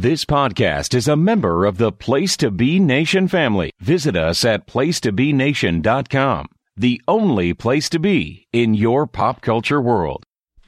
This podcast is a member of the Place to Be Nation family. Visit us at placetobenation.com, the only place to be in your pop culture world.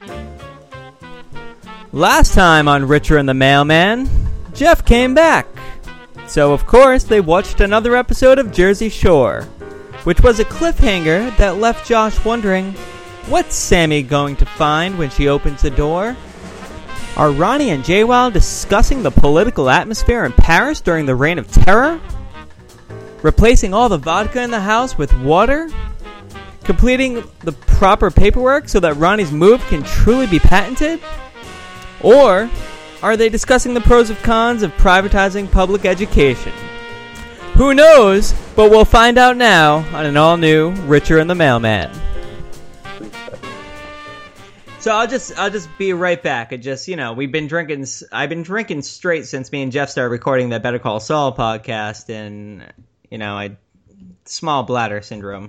Last time on Richer and the Mailman, Jeff came back. So, of course, they watched another episode of Jersey Shore, which was a cliffhanger that left Josh wondering, what's Sammy going to find when she opens the door? Are Ronnie and JWoww discussing the political atmosphere in Paris during the Reign of Terror? Replacing all the vodka in the house with water? Completing the proper paperwork so that Ronnie's move can truly be patented? Or are they discussing the pros and cons of privatizing public education? Who knows, but we'll find out now on an all-new Richer and the Mailman. So I'll just be right back. I've been drinking straight since me and Jeff started recording that Better Call Saul podcast, and I small bladder syndrome.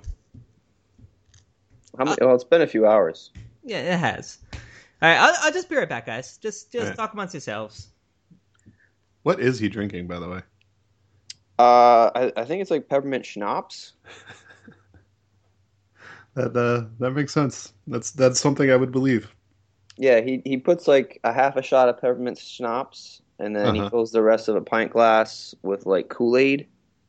It's been a few hours. Yeah, it has. All right, I'll just be right back, guys. Just right. Talk amongst yourselves. What is he drinking, by the way? I think it's like peppermint schnapps. That makes sense. That's something I would believe. Yeah, he puts like a half a shot of peppermint schnapps, and then he fills the rest of a pint glass with like Kool-Aid.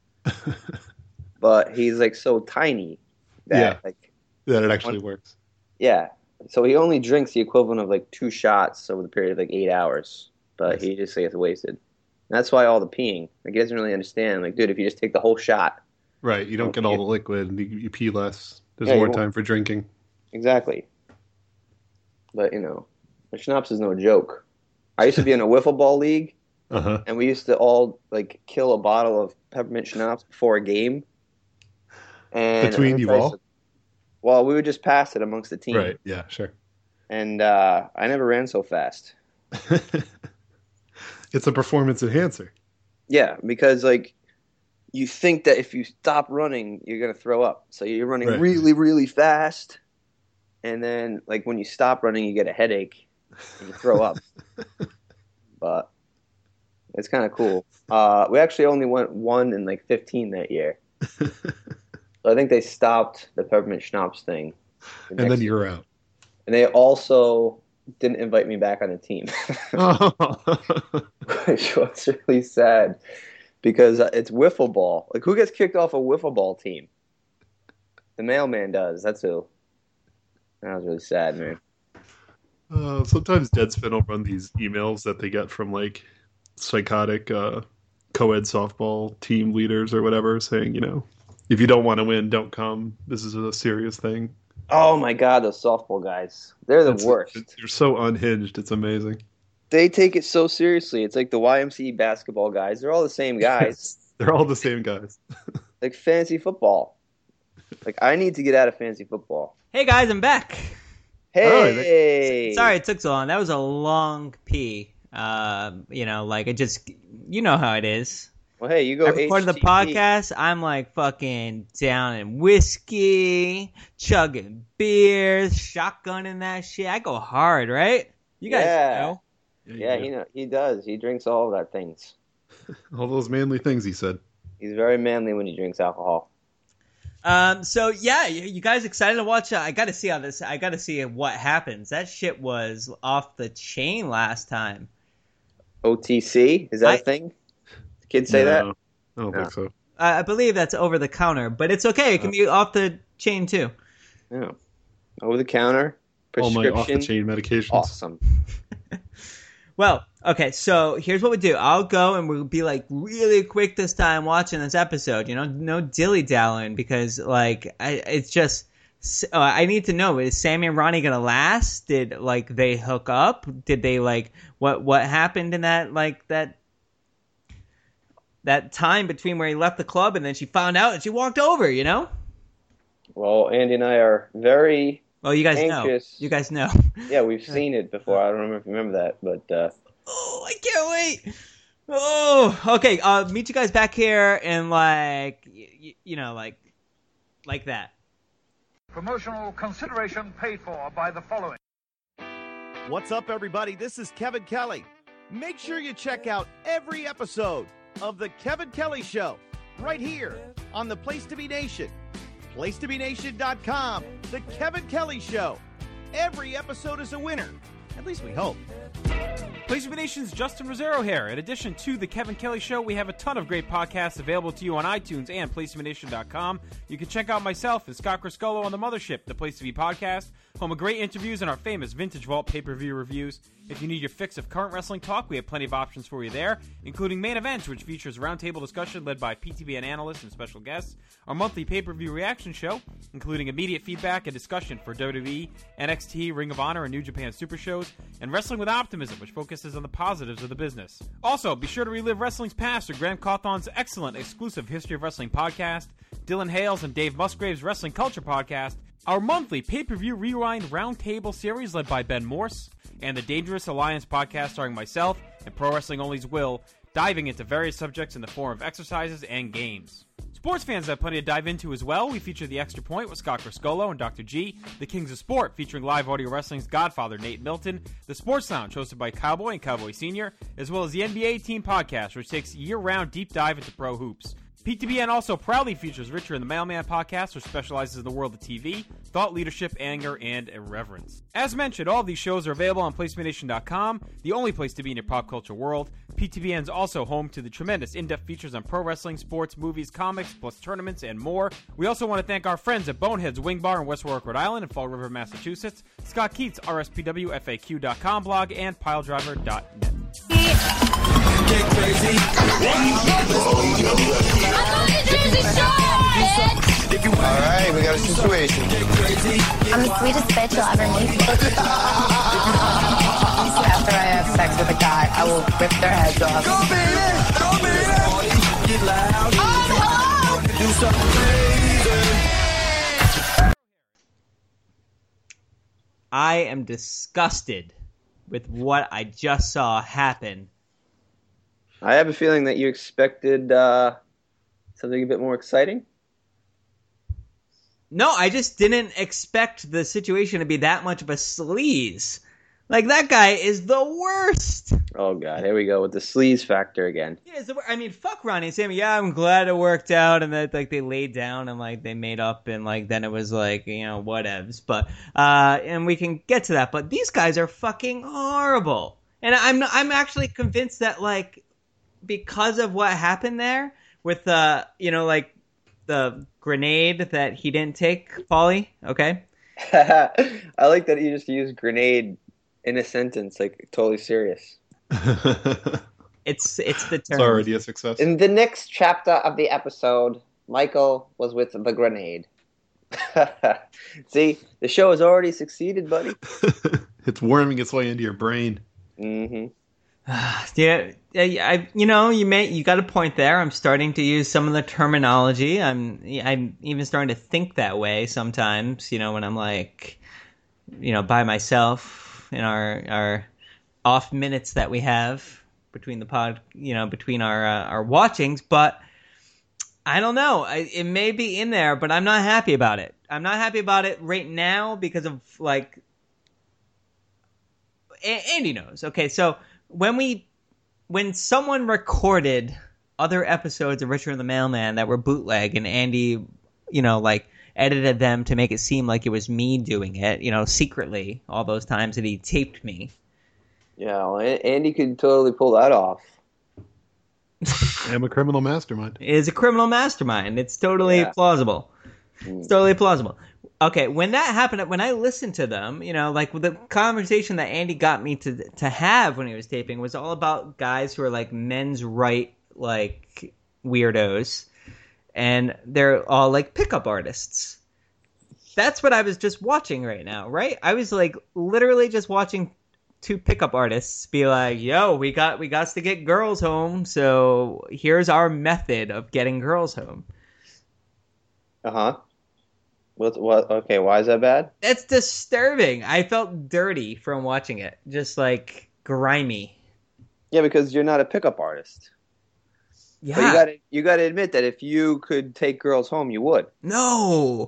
But he's like so tiny that that it actually works. Yeah, so he only drinks the equivalent of like 2 shots over the period of like 8 hours, but he just gets wasted. And that's why all the peeing. Like, he doesn't really understand. Like, dude, if you just take the whole shot, right? You don't get all the liquid. You pee less. There's more time for drinking. Exactly. But, the schnapps is no joke. I used to be in a wiffle ball league, and we used to all, like, kill a bottle of peppermint schnapps before a game. And between you all? Well, we would just pass it amongst the team. Right, yeah, sure. And I never ran so fast. It's a performance enhancer. Yeah, because, like, you think that if you stop running, you're going to throw up. So you're running really, really fast. And then, like, when you stop running, you get a headache and you throw up. But it's kind of cool. We actually only went 1 in, like, 15 that year. So I think they stopped the peppermint schnapps thing. And then you were out. And they also didn't invite me back on the team. Which was really sad. Because it's wiffle ball. Like, who gets kicked off a wiffle ball team? The mailman does. That's who. That was really sad, man. Sometimes Deadspin will run these emails that they get from, like, psychotic co-ed softball team leaders or whatever, saying, if you don't want to win, don't come. This is a serious thing. Oh, my God, those softball guys. They're the worst. They're so unhinged. It's amazing. They take it so seriously. It's like the YMCA basketball guys. They're all the same guys. They're all the same guys. Like fantasy football. Like, I need to get out of fantasy football. Hey, guys, I'm back. Hey! Sorry it took so long. That was a long pee. It just, you know how it is. Well, hey, you go I recorded the podcast. I'm like fucking down in whiskey, chugging beers, shotgunning that shit. I go hard, right? You guys know. Yeah, he does. He drinks all of that things. All those manly things, he said. He's very manly when he drinks alcohol. You guys excited to watch? I got to see how this. I got to see what happens. That shit was off the chain last time. OTC, is that a thing? Kids say that? I don't think so. I believe that's over the counter, but it's okay. It can be off the chain too. Yeah, over the counter. All my off the chain medications. Awesome. Well, okay, so here's what we do. I'll go and we'll be like really quick this time watching this episode, no dilly-dallying, because like it's just I need to know, is Sammy and Ronnie gonna last? Did like they hook up? Did they like what happened in that like that time between where he left the club and then she found out and she walked over, Well, Andy and I are very you guys anxious. know. You guys know. Yeah, we've seen it before. I don't know if you remember that, but I can't wait. Oh, okay. Meet you guys back here in like that. Promotional consideration paid for by the following. What's up, everybody? This is Kevin Kelly. Make sure you check out every episode of The Kevin Kelly Show right here on the Place to Be Nation. PlaceToBeNation.com. The Kevin Kelly Show. Every episode is a winner. At least we hope. Place to Be Nation's Justin Rosero here. In addition to The Kevin Kelly Show, we have a ton of great podcasts available to you on iTunes and PlaceToBeNation.com. You can check out myself and Scott Criscolo on The Mothership, the Place to Be podcast, home of great interviews and our famous Vintage Vault pay-per-view reviews. If you need your fix of current wrestling talk, we have plenty of options for you there, including Main Events, which features roundtable discussion led by PTBN analysts and special guests, our monthly pay-per-view reaction show, including immediate feedback and discussion for WWE, NXT, Ring of Honor, and New Japan Super Shows, and Wrestling with Optimism, which focuses on the positives of the business. Also, be sure to relive wrestling's past through Grant Cawthon's excellent exclusive History of Wrestling podcast, Dylan Hales and Dave Musgrave's Wrestling Culture podcast, our monthly pay-per-view rewind roundtable series led by Ben Morse, and the Dangerous Alliance podcast starring myself and Pro Wrestling Only's Will, diving into various subjects in the form of exercises and games. Sports fans have plenty to dive into as well. We feature The Extra Point with Scott Criscolo and Dr. G, The Kings of Sport featuring live audio wrestling's godfather Nate Milton, The Sports Lounge hosted by Cowboy and Cowboy Senior, as well as the NBA Team Podcast, which takes a year-round deep dive into pro hoops. PTBN also proudly features Richard and the Mailman podcast, which specializes in the world of TV, thought leadership, anger, and irreverence. As mentioned, all of these shows are available on PlaceToBeNation.com, the only place to be in your pop culture world. PTBN is also home to the tremendous in-depth features on pro wrestling, sports, movies, comics, plus tournaments, and more. We also want to thank our friends at Bonehead's Wing Bar in West Warwick, Rhode Island, and Fall River, Massachusetts, Scott Keats, RSPWFAQ.com blog, and PileDriver.net. Get crazy. Alright, we got a situation. I'm the sweetest bitch you'll ever meet. After I have sex with a guy, I will rip their heads off. Go baby! Go baby! Get loud. Do something crazy. I am disgusted with what I just saw happen. I have a feeling that you expected something a bit more exciting. No, I just didn't expect the situation to be that much of a sleaze. Like, that guy is the worst. Oh, God. Here we go with the sleaze factor again. Yeah, I mean, fuck Ronnie and Sammy. Yeah, I'm glad it worked out and that, like, they laid down and, like, they made up and, like, then it was, like, you know, whatevs. But, and we can get to that. But these guys are fucking horrible. And I'm actually convinced that, like, because of what happened there with, you know, like, the grenade that he didn't take, Paulie, okay? I like that you just used grenade in a sentence, like, totally serious. It's the term. It's already a success. In the next chapter of the episode, Michael was with the grenade. See, the show has already succeeded, buddy. It's worming its way into your brain. Mm-hmm. Yeah, you got a point there. I'm starting to use some of the terminology. I'm even starting to think that way sometimes. You know, when I'm like, you know, by myself in our off minutes that we have between the pod, you know, between our watchings. But I don't know. It may be in there, but I'm not happy about it. I'm not happy about it right now because of, like, Andy knows. Okay, so when someone recorded other episodes of Richard and the Mailman that were bootleg and Andy, you know, like, edited them to make it seem like it was me doing it, you know, secretly, all those times that he taped me. Yeah, well, Andy could totally pull that off. I'm a criminal mastermind. It is a criminal mastermind. It's totally plausible. It's totally plausible. Okay, when that happened, when I listened to them, you know, like, the conversation that Andy got me to have when he was taping was all about guys who are, like, men's right, like, weirdos. And they're all, like, pickup artists. That's what I was just watching right now, right? I was, like, literally just watching two pickup artists be like, yo, we got to get girls home, so here's our method of getting girls home. Uh-huh. What? Okay, why is that bad? It's disturbing. I felt dirty from watching it. Just, like, grimy. Yeah, because you're not a pickup artist. Yeah. But you got to admit that if you could take girls home, you would. No.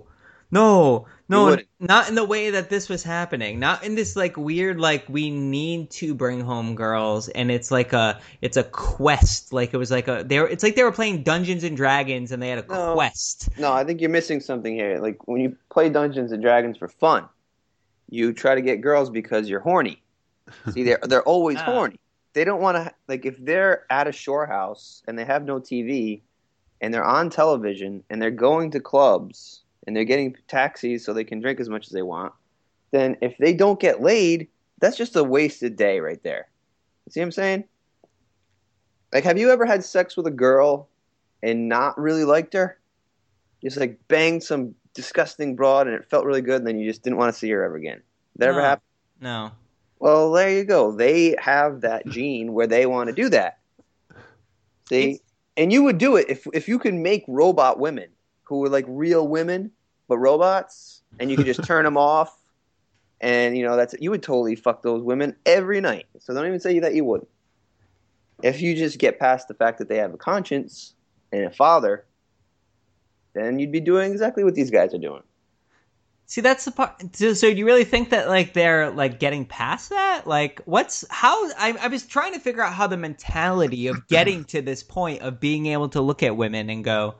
No, wouldn't. not in the way that this was happening. Not in this like weird like we need to bring home girls, and it's a quest. Like it was like it's like they were playing Dungeons and Dragons, and they had a quest. No, I think you're missing something here. Like when you play Dungeons and Dragons for fun, you try to get girls because you're horny. See, they're always horny. They don't want to, like, if they're at a shore house and they have no TV and they're on television and they're going to clubs and they're getting taxis so they can drink as much as they want, then if they don't get laid, that's just a wasted day right there. See what I'm saying? Like, have you ever had sex with a girl and not really liked her? Just like banged some disgusting broad and it felt really good and then you just didn't want to see her ever again. Did that ever happen? No. Well, there you go. They have that gene where they want to do that. See? And you would do it if you can make robot women who were like real women, but robots, and you could just turn them off. And, you would totally fuck those women every night. So don't even say that you wouldn't. If you just get past the fact that they have a conscience and a father, then you'd be doing exactly what these guys are doing. See, that's the part. So do you really think that like they're like getting past that? Like, I was trying to figure out how the mentality of getting to this point of being able to look at women and go.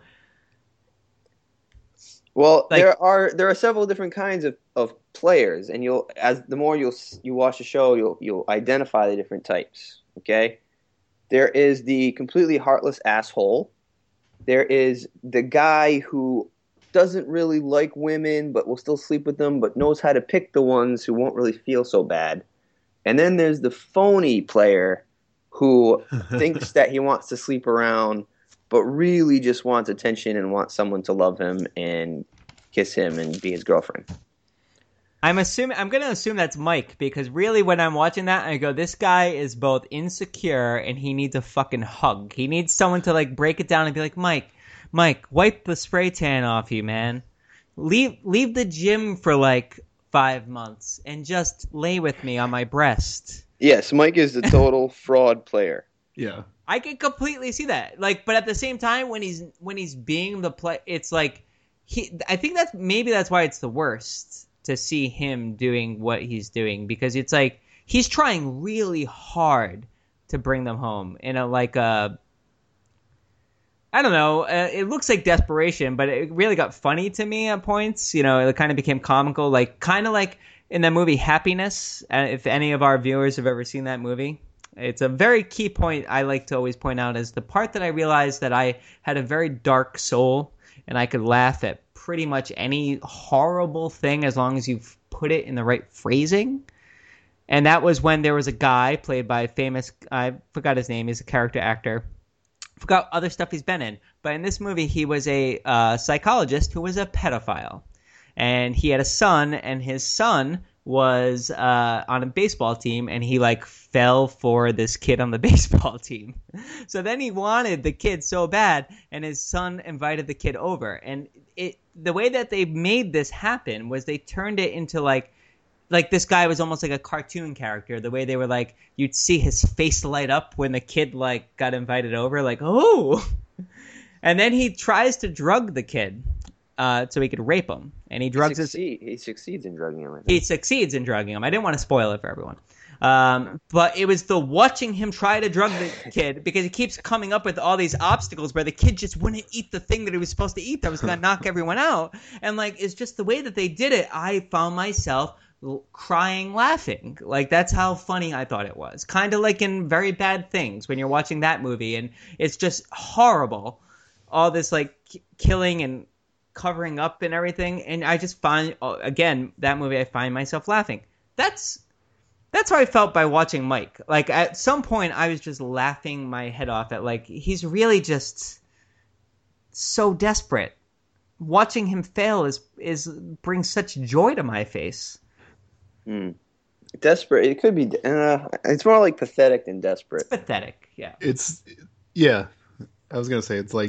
Well, like, there are several different kinds of players, and the more you watch the show, you'll identify the different types. Okay, there is the completely heartless asshole. There is the guy who doesn't really like women but will still sleep with them but knows how to pick the ones who won't really feel so bad. And then there's the phony player who thinks that he wants to sleep around but really just wants attention and wants someone to love him and kiss him and be his girlfriend. I'm going to assume that's Mike, because really when I'm watching that, I go, this guy is both insecure and he needs a fucking hug. He needs someone to like break it down and be like, Mike, wipe the spray tan off you, man. Leave the gym for like 5 months and just lay with me on my breast. Yes, Mike is the total fraud player. Yeah. I can completely see that. Like, but at the same time, when he's being the play, it's like I think that's why it's the worst to see him doing what he's doing, because it's like he's trying really hard to bring them home in I don't know. It looks like desperation, but it really got funny to me at points. It kind of became comical, kind of like in that movie Happiness. If any of our viewers have ever seen that movie, it's a very key point I like to always point out, is the part that I realized that I had a very dark soul and I could laugh at pretty much any horrible thing as long as you've put it in the right phrasing. And that was when there was a guy played by a famous, I forgot his name, he's a character actor. Forgot other stuff he's been in. But in this movie, he was a psychologist who was a pedophile. And he had a son, and his son was on a baseball team, and he fell for this kid on the baseball team. So then he wanted the kid so bad, and his son invited the kid over. And the way that they made this happen was they turned it into like this guy was almost like a cartoon character. The way they were you'd see his face light up when the kid got invited over, oh. And then he tries to drug the kid so he could rape him. And he succeeds in drugging him. He succeeds in drugging him. I didn't want to spoil it for everyone. But it was the watching him try to drug the kid, because he keeps coming up with all these obstacles where the kid just wouldn't eat the thing that he was supposed to eat that was going to knock everyone out. And it's just the way that they did it. I found myself crying laughing. That's how funny I thought it was. Kind of like in Very Bad Things when you're watching that movie and it's just horrible. All this killing and covering up and everything. And I just find, again, that movie, I find myself laughing. That's how I felt by watching Mike. At some point I was just laughing my head off at he's really just so desperate. Watching him fail is brings such joy to my face. Desperate. It could be. It's more like pathetic than desperate. It's pathetic. Yeah. Yeah. I was gonna say it's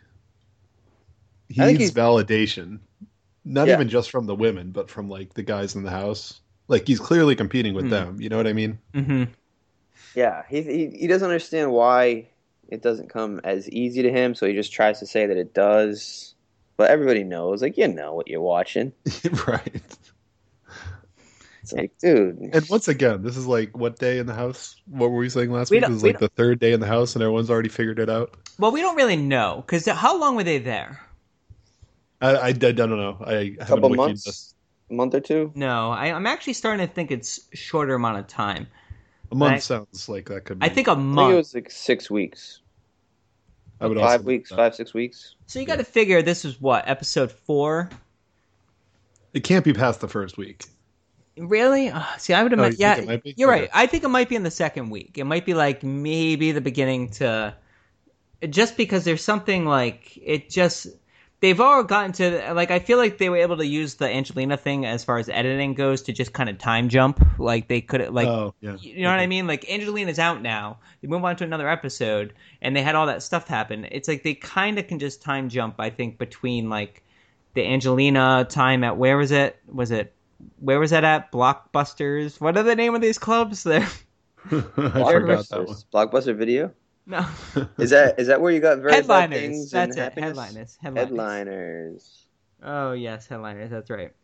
he needs validation, not even just from the women, but from the guys in the house. He's clearly competing with them. You know what I mean? Mm-hmm. Yeah. He doesn't understand why it doesn't come as easy to him, so he just tries to say that it does. But everybody knows, like, you know what you're watching. Right. It's like, dude. And once again, this is like what day in the house? What were we saying last week? It was like the third day in the house, and everyone's already figured it out. Well, we don't really know because how long were they there? I don't know. I a couple months, a month or two. No, I'm actually starting to think it's a shorter amount of time. A month sounds like that could be. I think a month. I think it was like 6 weeks. I would 5 weeks, 5-6 weeks. So you got to figure this was what, episode 4? It can't be past the first week. Really? See, I would imagine. You think it might be? You're right. I think it might be in the second week. It might be like maybe the beginning to, just because there's something like it just. They've all gotten to, like, I feel like they were able to use the Angelina thing as far as editing goes to just kind of time jump. Like, they could, like, you know what I mean? Like, Angelina's out now. They move on to another episode, and they had all that stuff happen. It's like they kind of can just time jump, I think, between, like, the Angelina time at, where was it? Where was that at? Blockbusters? What are the name of these clubs? There. I forgot that one. Blockbuster Video? No. Is that where you got very Headliners? Things That's and it. Happiness? Headliners. Oh yes, Headliners. That's right.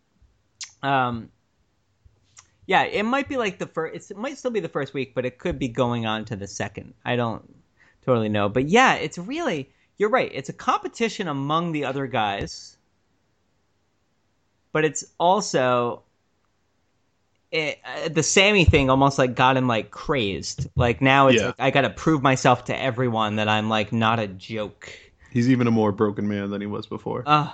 Yeah, it might be like the first. It might still be the first week, but it could be going on to the second. I don't totally know, but yeah, it's really. You're right. It's a competition among the other guys, but it's also. The Sammy thing almost like got him like crazed. Like now it's like I got to prove myself to everyone that I'm like not a joke. He's even a more broken man than he was before. I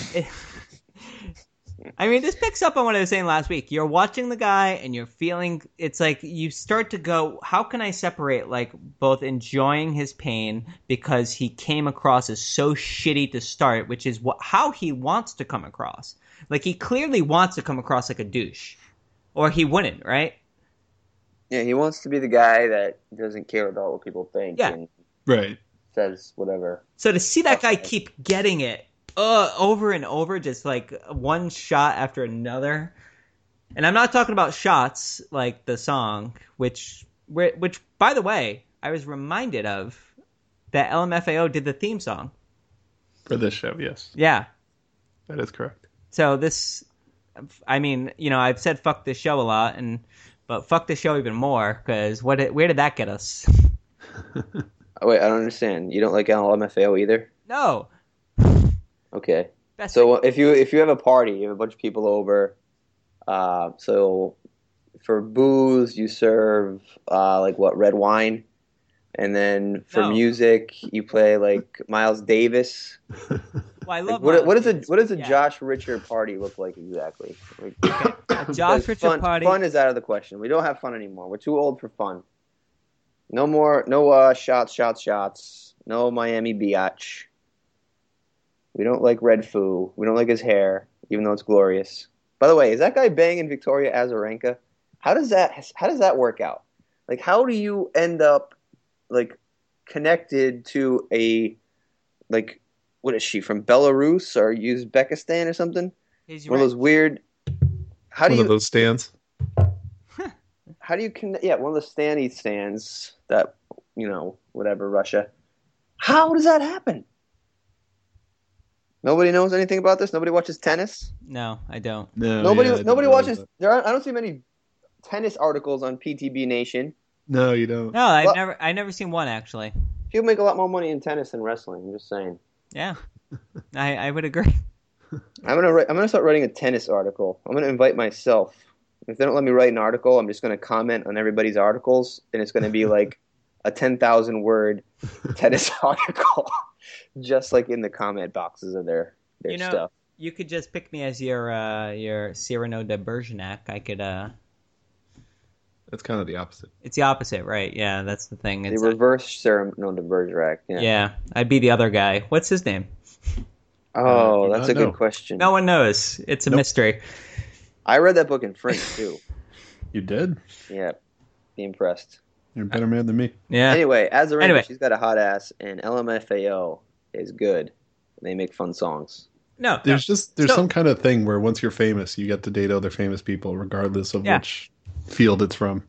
mean, this picks up on what I was saying last week. You're watching the guy and you're feeling, it's like you start to go, how can I separate like both enjoying his pain because he came across as so shitty to start, which is how he wants to come across. Like he clearly wants to come across like a douche. Or he wouldn't, right? Yeah, he wants to be the guy that doesn't care about what people think. Yeah. And right. Says whatever. So to see that guy keep getting it over and over, just like one shot after another. And I'm not talking about shots like the song, which by the way, I was reminded of that LMFAO did the theme song. For this show, yes. Yeah. That is correct. So this... I mean, you know, I've said fuck this show a lot, but fuck this show even more, because where did that get us? Wait, I don't understand. You don't like LMFAO either? No. Okay. So if you have a party, you have a bunch of people over, so for booze, you serve, like what, red wine? And then for music, you play like Miles Davis. Well, I love what does a Josh Richard party look like exactly? Like, a Josh Richard party. Fun is out of the question. We don't have fun anymore. We're too old for fun. No more. No shots. No Miami Biatch. We don't like Red Foo. We don't like his hair, even though it's glorious. By the way, is that guy banging Victoria Azarenka? How does that work out? Like, how do you end up like connected to a like? What is she, from Belarus or Uzbekistan or something? One of those weird. One of those stands. How do you connect? Yeah, one of the standy stands that, you know, whatever, Russia. How does that happen? Nobody knows anything about this. Nobody watches tennis. No, I don't. No, nobody watches. I don't see many tennis articles on PTB Nation. No, you don't. No, I've never seen one actually. People make a lot more money in tennis than wrestling. I'm just saying. Yeah, I would agree. I'm gonna start writing a tennis article. I'm gonna invite myself. If they don't let me write an article, I'm just gonna comment on everybody's articles, and it's gonna be like a 10,000 word tennis article, just like in the comment boxes of their stuff. You could just pick me as your Cyrano de Bergerac. I could. That's kind of the opposite. It's the opposite, right? Yeah, that's the thing. It's the reverse Cyrano de Bergerac. Yeah, I'd be the other guy. What's his name? Oh, that's a good question. No one knows. It's a mystery. I read that book in French, too. You did? Yeah. Be impressed. You're a better man than me. Yeah. Anyway, Azarenka, she's got a hot ass, and LMFAO is good. They make fun songs. No. There's some kind of thing where once you're famous, you get to date other famous people, regardless of which field it's from.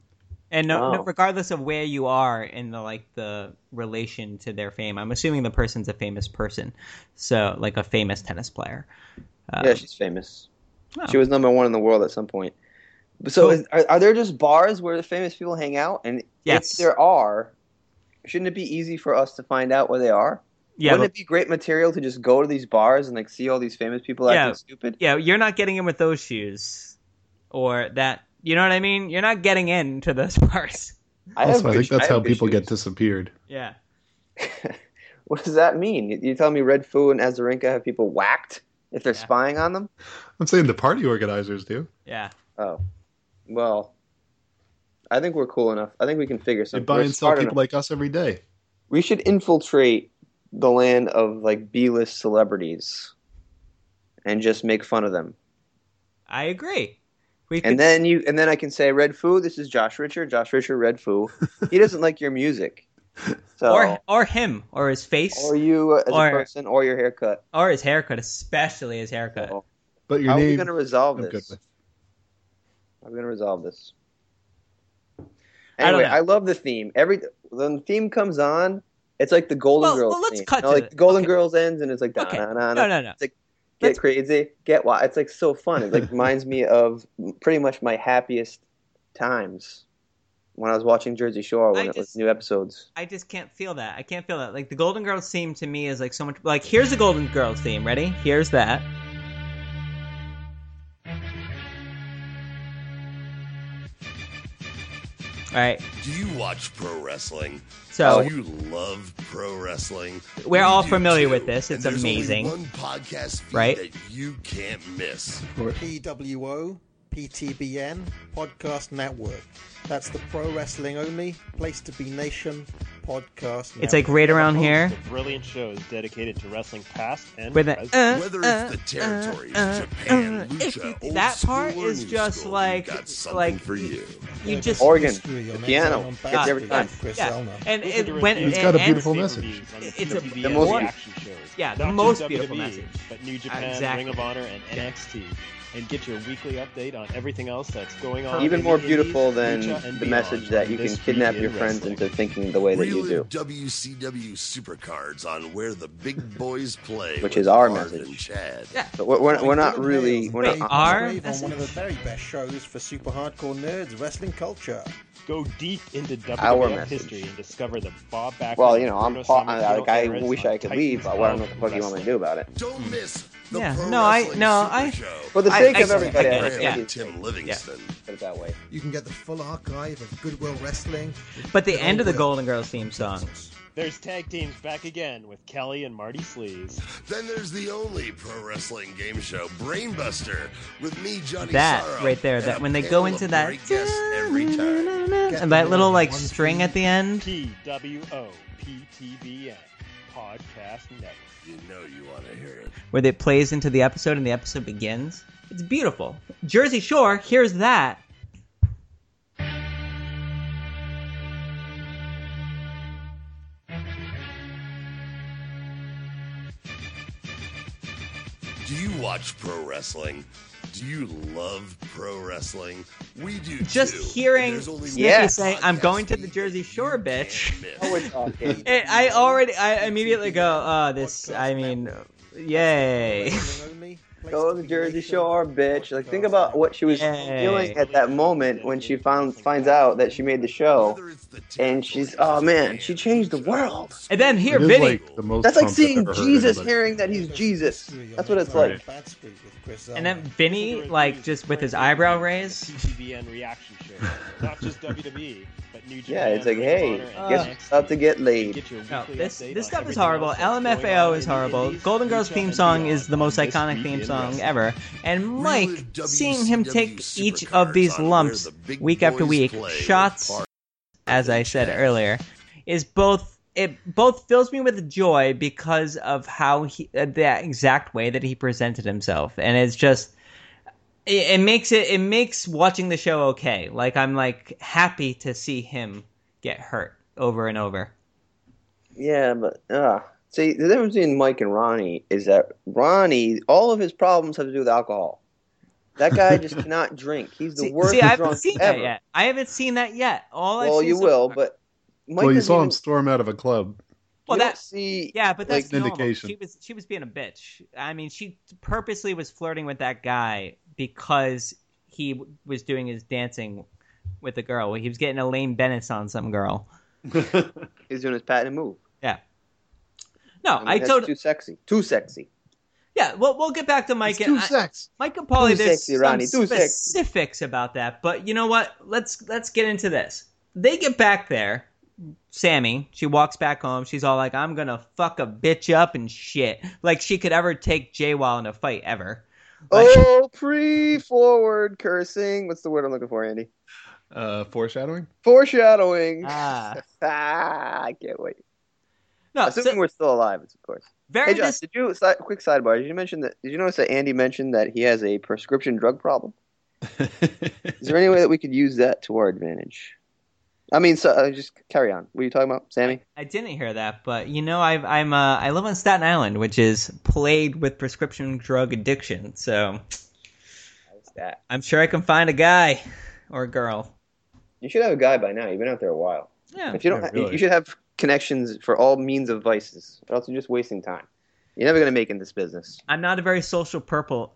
And regardless of where you are in the relation to their fame, I'm assuming the person's a famous person, so like a famous tennis player. Yeah, she's famous. Oh. She was number 1 in the world at some point. So, are there just bars where the famous people hang out? And yes. If there are, shouldn't it be easy for us to find out where they are? Yeah, Wouldn't it be great material to just go to these bars and like see all these famous people acting stupid? Yeah, you're not getting in with those shoes, or that. You know what I mean? You're not getting into those bars. I think that's how people get disappeared. Yeah. What does that mean? You telling me Red Foo and Azarenka have people whacked if they're spying on them? I'm saying the party organizers do. Yeah. Oh. Well, I think we're cool enough. I think we can figure something. They buy and sell people like us every day. We should infiltrate the land of like B-list celebrities and just make fun of them. I agree. And then I can say, Red Foo, this is Josh Richard. Josh Richard, Red Foo. He doesn't like your music. So, or him, or his face. Or you as a person, or your haircut. Or his haircut, especially his haircut. Oh. But How are we going to resolve this? Good with. How are we going to resolve this? Anyway, I love the theme. When the theme comes on, it's like the Golden Girls theme. Let's cut to like the Golden Girls ends, and it's like, No. It's like, get crazy, get wild. It's like so fun. It like reminds me of pretty much my happiest times when I was watching Jersey Shore when it was new episodes. I just can't feel that. I can't feel that. Like the Golden Girls theme to me is like so much. Like here's the Golden Girls theme. Ready? Here's that. All right. Do you watch pro wrestling? So do you love pro wrestling? We're all familiar with this. It's and there's amazing. Only one podcast feed right? that you can't miss. PWO, PTBN, Podcast Network. That's the Pro Wrestling Only, Place to Be Nation podcast network. It's like right around here. Brilliant shows dedicated to wrestling past and present. Whether it's the territories, Japan, Lucha, old that school part or is new just school, like we got something for you. You just organ, the piano, gets every time. Yeah. And it's got a beautiful message. It's the most action shows. Yeah, the Not most just beautiful WWE, message. But New Japan, Exactly. Ring of Honor, and NXT. And get your weekly update on everything else that's going on. Even in more the beautiful indies, than Lucha, and the beyond message that on you can this kidnap week your in friends wrestling. into thinking the way that you do. WCW supercards on where the big boys play, Which with is our Bart message. and Chad. Yeah. But we're not really... We're not, our on one of the very best shows for super hardcore nerds, wrestling culture. Go deep into Our WWF message. history and discover the Bob Backlund. well, you know, I'm Bruno like, I eras wish on I could Titans leave, but I don't know what the fuck you want me wrestling. to do about it. Don't miss the Yeah, Pro no, Wrestling Super Show. For the sake of I everybody, get it, I yeah. think Tim Livingston. put it that way. You can get the full archive of Goodwill Wrestling. But the end of the Golden Girls theme song. There's tag teams back again with Kelly and Marty Sleaze. Then there's the only pro wrestling game show, Brainbuster, with me, Johnny That Sorrow, right there, and that a when they panel go of into that great guests every time. and that little like string at the end. PWO PTBN Podcast Network. You know you want to hear it. Where it plays into the episode and the episode begins. It's beautiful. Jersey Shore, here's that. Do you watch pro wrestling? Do you love pro wrestling? We do Just too. hearing There's only Snippy one say, I'm podcast going to the feed Jersey that Shore, you bitch. can't Now miss. we're talking. I immediately go, oh, this, I mean, yay. Go to the Jersey Shore, bitch. Like, think about what she was feeling at that moment when she finds out that she made the show, and she's, oh man, she changed the world. And then here, It is Vinny. like the most That's like pumped I've seeing ever heard Jesus, anybody. hearing that he's Jesus. That's what it's like. And then Vinny, like, just with his eyebrow raised. PTBN reaction show. Not just WWE, but New Japan. Yeah, it's like, Ring of hey, Honor, and guess NXT. about to get laid. Get your No, weekly this update this on stuff is everything horrible. else that's going on LMFAO is in the horrible. indies, Golden Girls Lucha, theme and song beyond is the on most this iconic week theme in song wrestling. ever. And Mike, Relive seeing him WCW take each of supercards these on where lumps the big week after boys week, play with shots, Bart as I said earlier, is it both fills me with joy because of how the exact way that he presented himself, and it's just it makes watching the show okay. Like I'm like happy to see him get hurt over and over. Yeah, but see, the difference between Mike and Ronnie is that Ronnie, all of his problems have to do with alcohol. That guy just cannot drink. He's the worst I haven't drunk seen ever. that yet. I haven't seen that yet. Well, you will, but Mike you doesn't saw him even- storm out of a club. Well, you don't see. Yeah, but that's like, normal. indication. She was being a bitch. I mean, she purposely was flirting with that guy because he was doing his dancing with the girl. He was getting Elaine Bennis on some girl. He's doing his patent move. Yeah. No, I mean, that's too sexy. Too sexy. Yeah, well, we'll get back to Mike. It's too sex. Mike and Paulie, Too there's sexy, Ronnie, some too sexy. specifics about that. But you know what? Let's get into this. They get back there. Sammy, she walks back home. She's all like, I'm going to fuck a bitch up and shit. Like she could ever take JWoww in a fight ever. Like, Pre-forward cursing. What's the word I'm looking for, Andy? Foreshadowing? Foreshadowing. Ah. I can't wait. No, Assuming we're still alive, of course. Very hey, Josh, quick sidebar. Did you notice that Andy mentioned that he has a prescription drug problem? Is there any way that we could use that to our advantage? I mean, just carry on. What are you talking about, Sammy? I didn't hear that, but you know, I live on Staten Island, which is plagued with prescription drug addiction. So I'm sure I can find a guy or a girl. You should have a guy by now. You've been out there a while. Yeah. If you don't, really. you should have connections for all means of vices, or else you're just wasting time. You're never gonna make in this business. I'm not a very social person.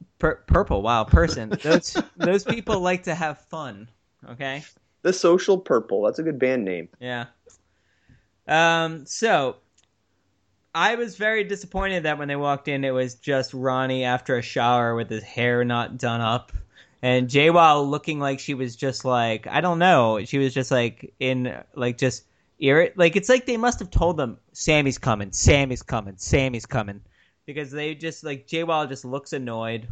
Those people like to have fun. Okay. The Social Purple. That's a good band name. Yeah. So I was very disappointed that when they walked in, it was just Ronnie after a shower with his hair not done up, and JWoww looking like she was just like, I don't know, she was just like in like just like it's like they must have told them Sammy's coming, because they just like JWoww just looks annoyed.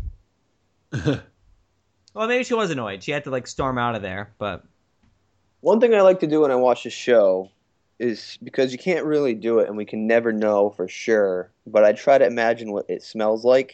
Well, maybe she was annoyed. She had to like storm out of there, but. One thing I like to do when I watch the show is, because you can't really do it and we can never know for sure, but I try to imagine what it smells like.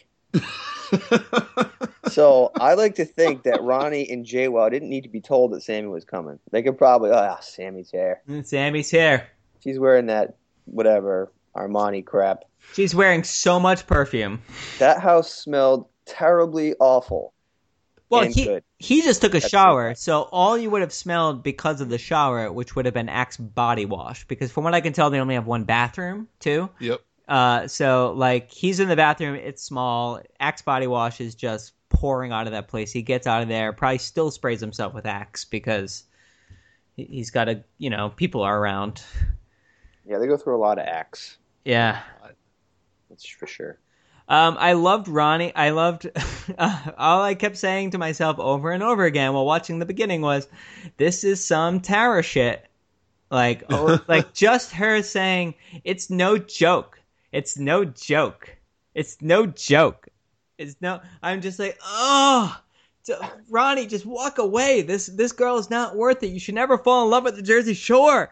So I like to think that Ronnie and JWoww didn't need to be told that Sammy was coming. They could probably, Sammy's hair. Sammy's hair. She's wearing that, whatever, Armani crap. She's wearing so much perfume. That house smelled terribly awful. Well, he just took a shower, so all you would have smelled because of the shower, which would have been Axe body wash, because from what I can tell, they only have one bathroom, too. Yep. So, like, he's in the bathroom, it's small, Axe body wash is just pouring out of that place. He gets out of there, probably still sprays himself with Axe, because he's got people are around. Yeah, they go through a lot of Axe. Yeah. That's for sure. I loved Ronnie. I loved all I kept saying to myself over and over again while watching the beginning was, "This is some Tara shit." Like just her saying, "It's no joke. It's no joke. It's no joke. It's no." I'm just like, oh, Ronnie, just walk away. This girl is not worth it. You should never fall in love with the Jersey Shore.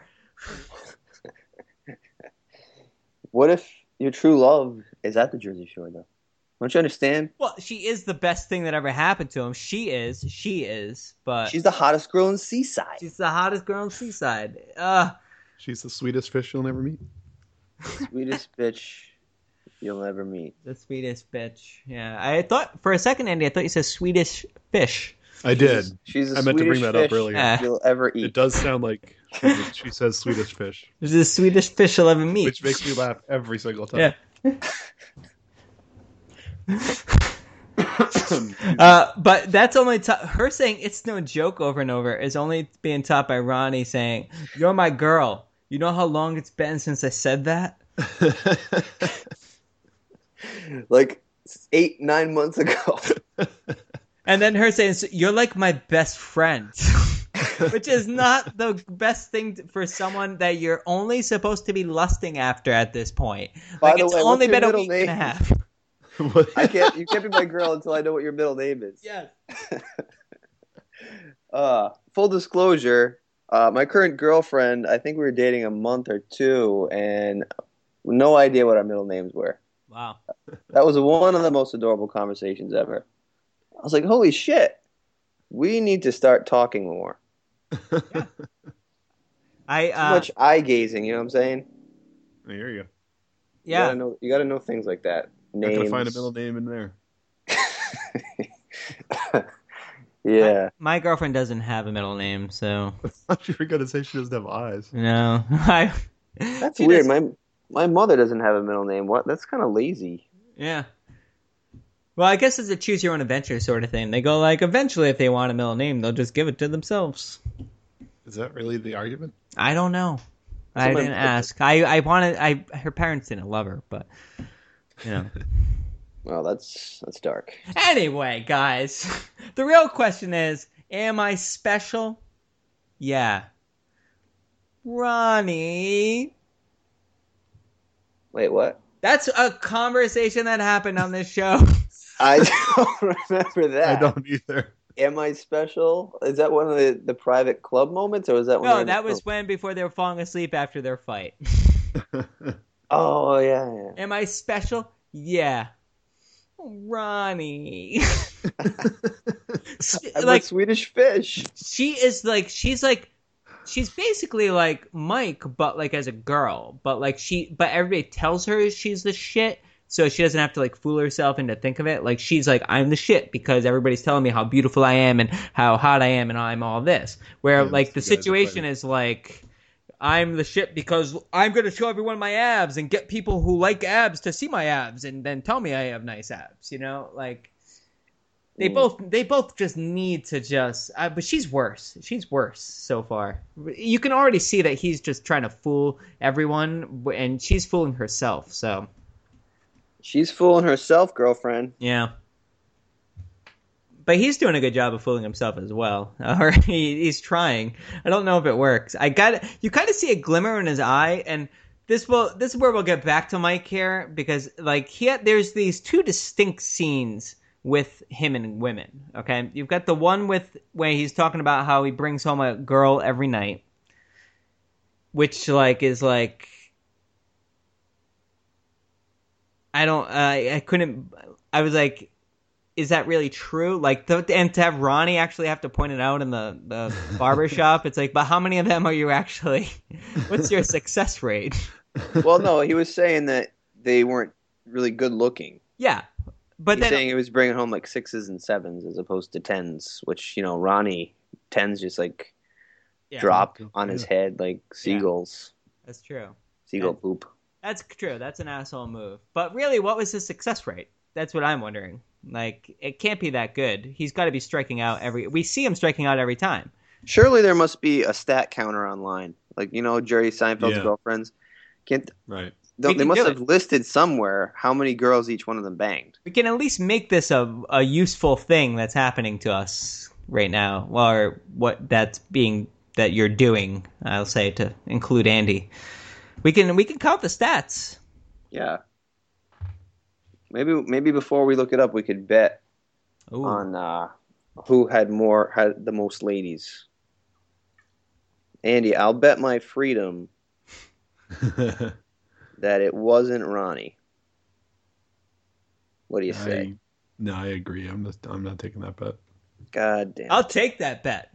What if your true love is at the Jersey Shore, though? Don't you understand? Well, she is the best thing that ever happened to him. She is, but... She's the hottest girl in Seaside. She's the hottest girl in Seaside. She's the sweetest fish you'll never meet. Sweetest bitch you'll never meet. The sweetest bitch. Yeah. I thought, for a second, Andy, I thought you said Swedish fish. I did. She's the I meant to bring Swedish that up fish earlier. you'll ever eat. It does sound like she says Swedish fish. She's the Swedish fish you'll ever meet. Which makes me laugh every single time. Yeah. But that's only her saying it's no joke over and over is only being taught by Ronnie saying, "You're my girl. You know how long it's been since I said that?" Like 8-9 months ago. And then her saying, "You're like my best friend," which is not the best thing for someone that you're only supposed to be lusting after at this point. Like, it's only been a week and a half. You can't be my girl until I know what your middle name is. Yes. Full disclosure, my current girlfriend, I think we were dating a month or two, and no idea what our middle names were. Wow. That was one of the most adorable conversations ever. I was like, holy shit, we need to start talking more. Yeah. Too much eye gazing, you know what I'm saying? I hear you. Yeah. You gotta know things like that. Names. Not gonna find a middle name in there. Yeah. My girlfriend doesn't have a middle name, so. I thought you were going to say she doesn't have eyes. No. That's weird. My mother doesn't have a middle name. What? That's kind of lazy. Yeah. Well, I guess it's a choose your own adventure sort of thing. They go like, eventually, if they want a middle name, they'll just give it to themselves. Is that really the argument? I don't know. I didn't ask. I wanted. Her parents didn't love her, but you know. Well, that's dark. Anyway, guys, the real question is: am I special? Yeah. Ronnie. Wait, what? That's a conversation that happened on this show. I don't remember that. I don't either. Am I special? Is that one of the private club moments, or was that one? No, that was when before they were falling asleep after their fight. Oh yeah. Am I special? Yeah. Ronnie. Like Swedish Fish. She's basically like Mike, but like as a girl. But everybody tells her she's the shit. So she doesn't have to like fool herself into think of it. Like she's like, I'm the shit because everybody's telling me how beautiful I am and how hot I am and I'm all this. Where like the situation is like, I'm the shit because I'm going to show everyone my abs and get people who like abs to see my abs and then tell me I have nice abs. You know, like they both just need to just. But she's worse. She's worse so far. You can already see that he's just trying to fool everyone, and she's fooling herself. So. She's fooling herself, girlfriend. Yeah. But he's doing a good job of fooling himself as well. Or he's trying. I don't know if it works. You kind of see a glimmer in his eye, and this is where we'll get back to Mike here, because like there's these two distinct scenes with him and women. Okay, you've got the one where he's talking about how he brings home a girl every night, which like is like. I was like, is that really true? Like, and to have Ronnie actually have to point it out in the barbershop, it's like, but how many of them are you actually, what's your success rate? Well, no, he was saying that they weren't really good looking. Yeah. But He's saying it was bringing home like 6s and 7s as opposed to 10s, which, Ronnie 10s just like drop on his head like seagulls. That's true. Seagull poop. That's true. That's an asshole move. But really, what was his success rate? That's what I'm wondering. Like, it can't be that good. He's got to be striking out we see him striking out every time. Surely there must be a stat counter online. Like, Jerry Seinfeld's girlfriends. Right. They must have listed somewhere how many girls each one of them banged. We can at least make this a useful thing that's happening to us right now. Or what that you're doing, I'll say, to include Andy. We can count the stats. Yeah. Maybe before we look it up, we could bet on who had the most ladies. Andy, I'll bet my freedom that it wasn't Ronnie. What do you say? I agree. I'm not taking that bet. God damn. I'll take that bet.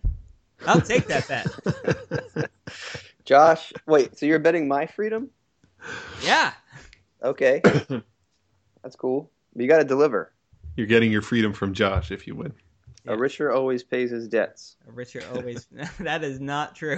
Josh, wait, so you're betting my freedom? Yeah. Okay. That's cool. But you got to deliver. You're getting your freedom from Josh if you win. Yeah. A richer always pays his debts. A richer always... That is not true.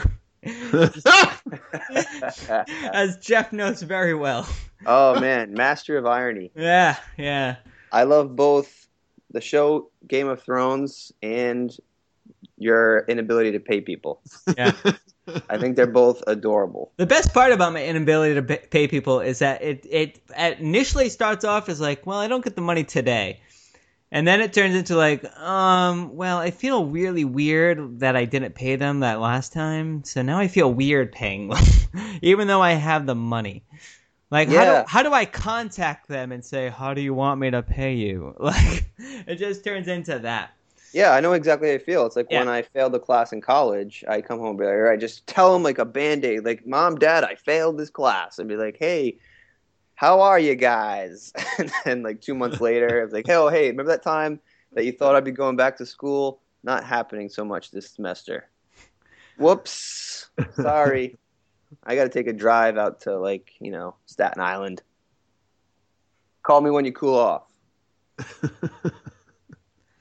As Jeff knows very well. Oh, man. Master of irony. Yeah. I love both the show Game of Thrones and your inability to pay people. Yeah. I think they're both adorable. The best part about my inability to pay people is that it initially starts off as like, well, I don't get the money today. And then it turns into like, well, I feel really weird that I didn't pay them that last time. So now I feel weird paying them, even though I have the money. Like, how do I contact them and say, how do you want me to pay you? Like, it just turns into that. Yeah, I know exactly how I feel. It's like when I failed a class in college, I come home and be like, all right, just tell them like a Band-Aid, like, Mom, Dad, I failed this class. And be like, hey, how are you guys? And then like 2 months later, it's like, hey, remember that time that you thought I'd be going back to school? Not happening so much this semester. Whoops. Sorry. I got to take a drive out to like, Staten Island. Call me when you cool off.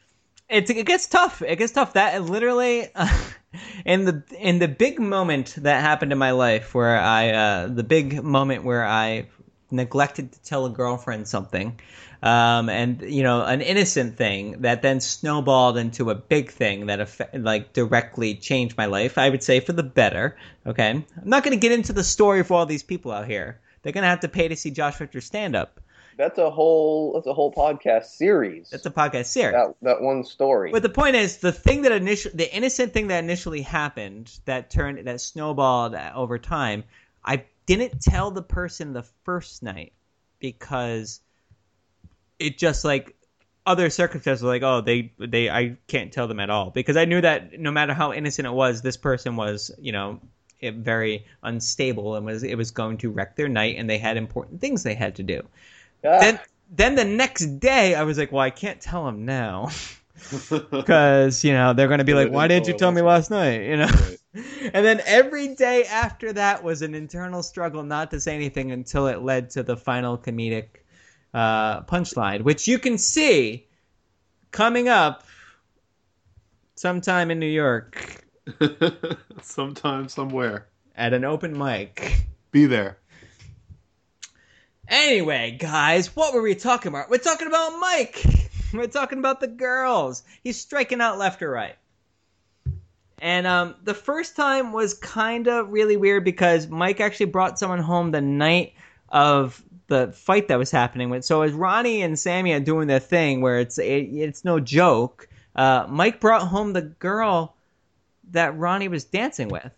It gets tough. It gets tough. That literally, in the big moment that happened in my life, where the big moment where I neglected to tell a girlfriend something, and an innocent thing that then snowballed into a big thing that directly changed my life. I would say for the better. Okay, I'm not going to get into the story for all these people out here. They're going to have to pay to see Josh Richter stand up. That's a whole podcast series. That's a podcast series. That one story. But the point is, the innocent thing that initially happened, that snowballed over time, I didn't tell the person the first night because it just other circumstances were I can't tell them at all, because I knew that no matter how innocent it was, this person was, very unstable and it was going to wreck their night, and they had important things they had to do. Then the next day, I was like, well, I can't tell them now because, they're going to be like, why didn't you tell me last night? Right. And then every day after that was an internal struggle not to say anything until it led to the final comedic punchline, which you can see coming up sometime in New York. Sometime, somewhere. At an open mic. Be there. Anyway, guys, what were we talking about? We're talking about Mike. We're talking about the girls. He's striking out left or right. And the first time was kind of really weird because Mike actually brought someone home the night of the fight that was happening. So as Ronnie and Sammy are doing their thing where it's no joke, Mike brought home the girl that Ronnie was dancing with.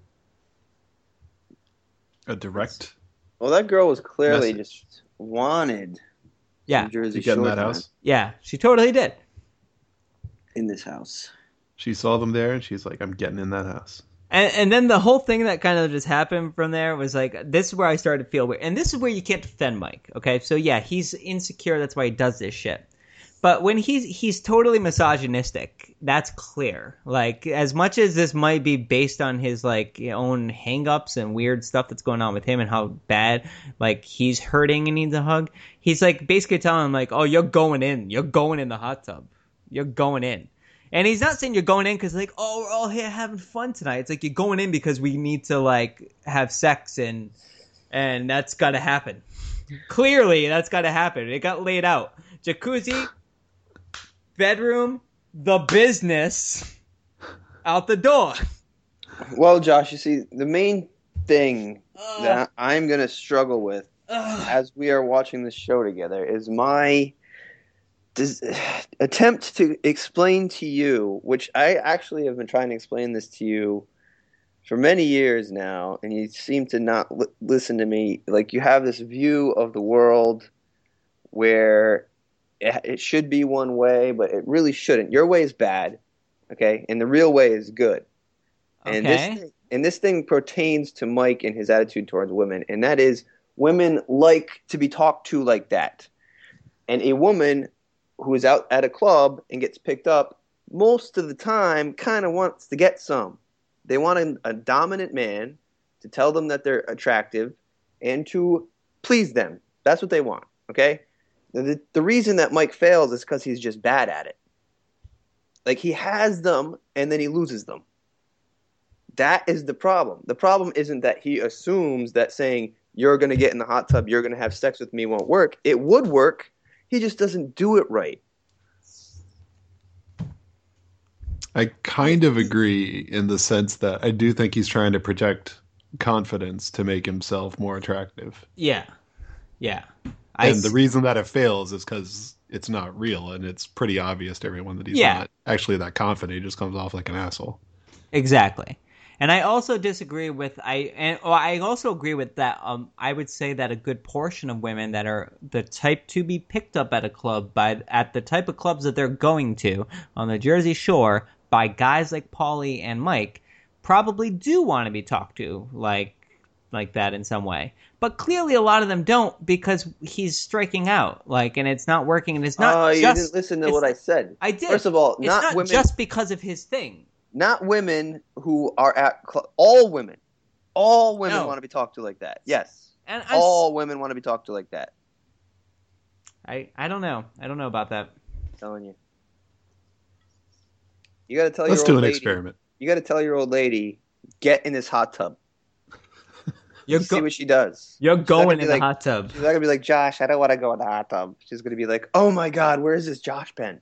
A direct... Well, that girl was clearly just wanted. Yeah. Jersey to get in Shore that house. time. Yeah, she totally did. In this house. She saw them there, and she's like, I'm getting in that house. And then the whole thing that kind of just happened from there was this is where I started to feel weird. And this is where you can't defend Mike, okay? So, yeah, he's insecure. That's why he does this shit. But when he's totally misogynistic, that's clear. As much as this might be based on his own hang-ups and weird stuff that's going on with him and how bad he's hurting and needs a hug, he's basically telling him oh, you're going in the hot tub, you're going in. And he's not saying you're going in because oh, we're all here having fun tonight. It's you're going in because we need to have sex and that's got to happen. Clearly, that's got to happen. It got laid out. Jacuzzi. Bedroom, the business, out the door. Well, Josh, you see, the main thing that I'm going to struggle with as we are watching this show together is my attempt to explain to you, which I actually have been trying to explain this to you for many years now, and you seem to not listen to me. You have this view of the world where it should be one way, but it really shouldn't. Your way is bad, okay? And the real way is good. Okay. And this thing pertains to Mike and his attitude towards women, and that is women like to be talked to like that. And a woman who is out at a club and gets picked up most of the time kind of wants to get some. They want a dominant man to tell them that they're attractive and to please them. That's what they want, okay? The reason that Mike fails is because he's just bad at it. He has them and then he loses them. That is the problem. The problem isn't that he assumes that saying, you're going to get in the hot tub, you're going to have sex with me won't work. It would work. He just doesn't do it right. I kind of agree in the sense that I do think he's trying to project confidence to make himself more attractive. Yeah. Yeah. And the reason that it fails is because it's not real, and it's pretty obvious to everyone that he's not actually that confident. He just comes off like an asshole. Exactly. And I also disagree with I also agree with that. I would say that a good portion of women that are the type to be picked up at a club at the type of clubs that they're going to on the Jersey Shore by guys like Paulie and Mike probably do want to be talked to like that in some way. But clearly a lot of them don't because he's striking out, and it's not working, and it's not you didn't listen to what I said. I did. First of all, it's not women, just because of his thing. Not women who are at all women. All women want to be talked to like that. Yes. And all women want to be talked to like that. I don't know. I don't know about that. I'm telling you. You got to tell Let's your do old an lady. experiment. You got to tell your old lady, get in this hot tub. See what she does. You're going in the like, hot tub. She's not gonna be like, Josh, I don't want to go in the hot tub. She's gonna be like, oh my God, where is this Josh been?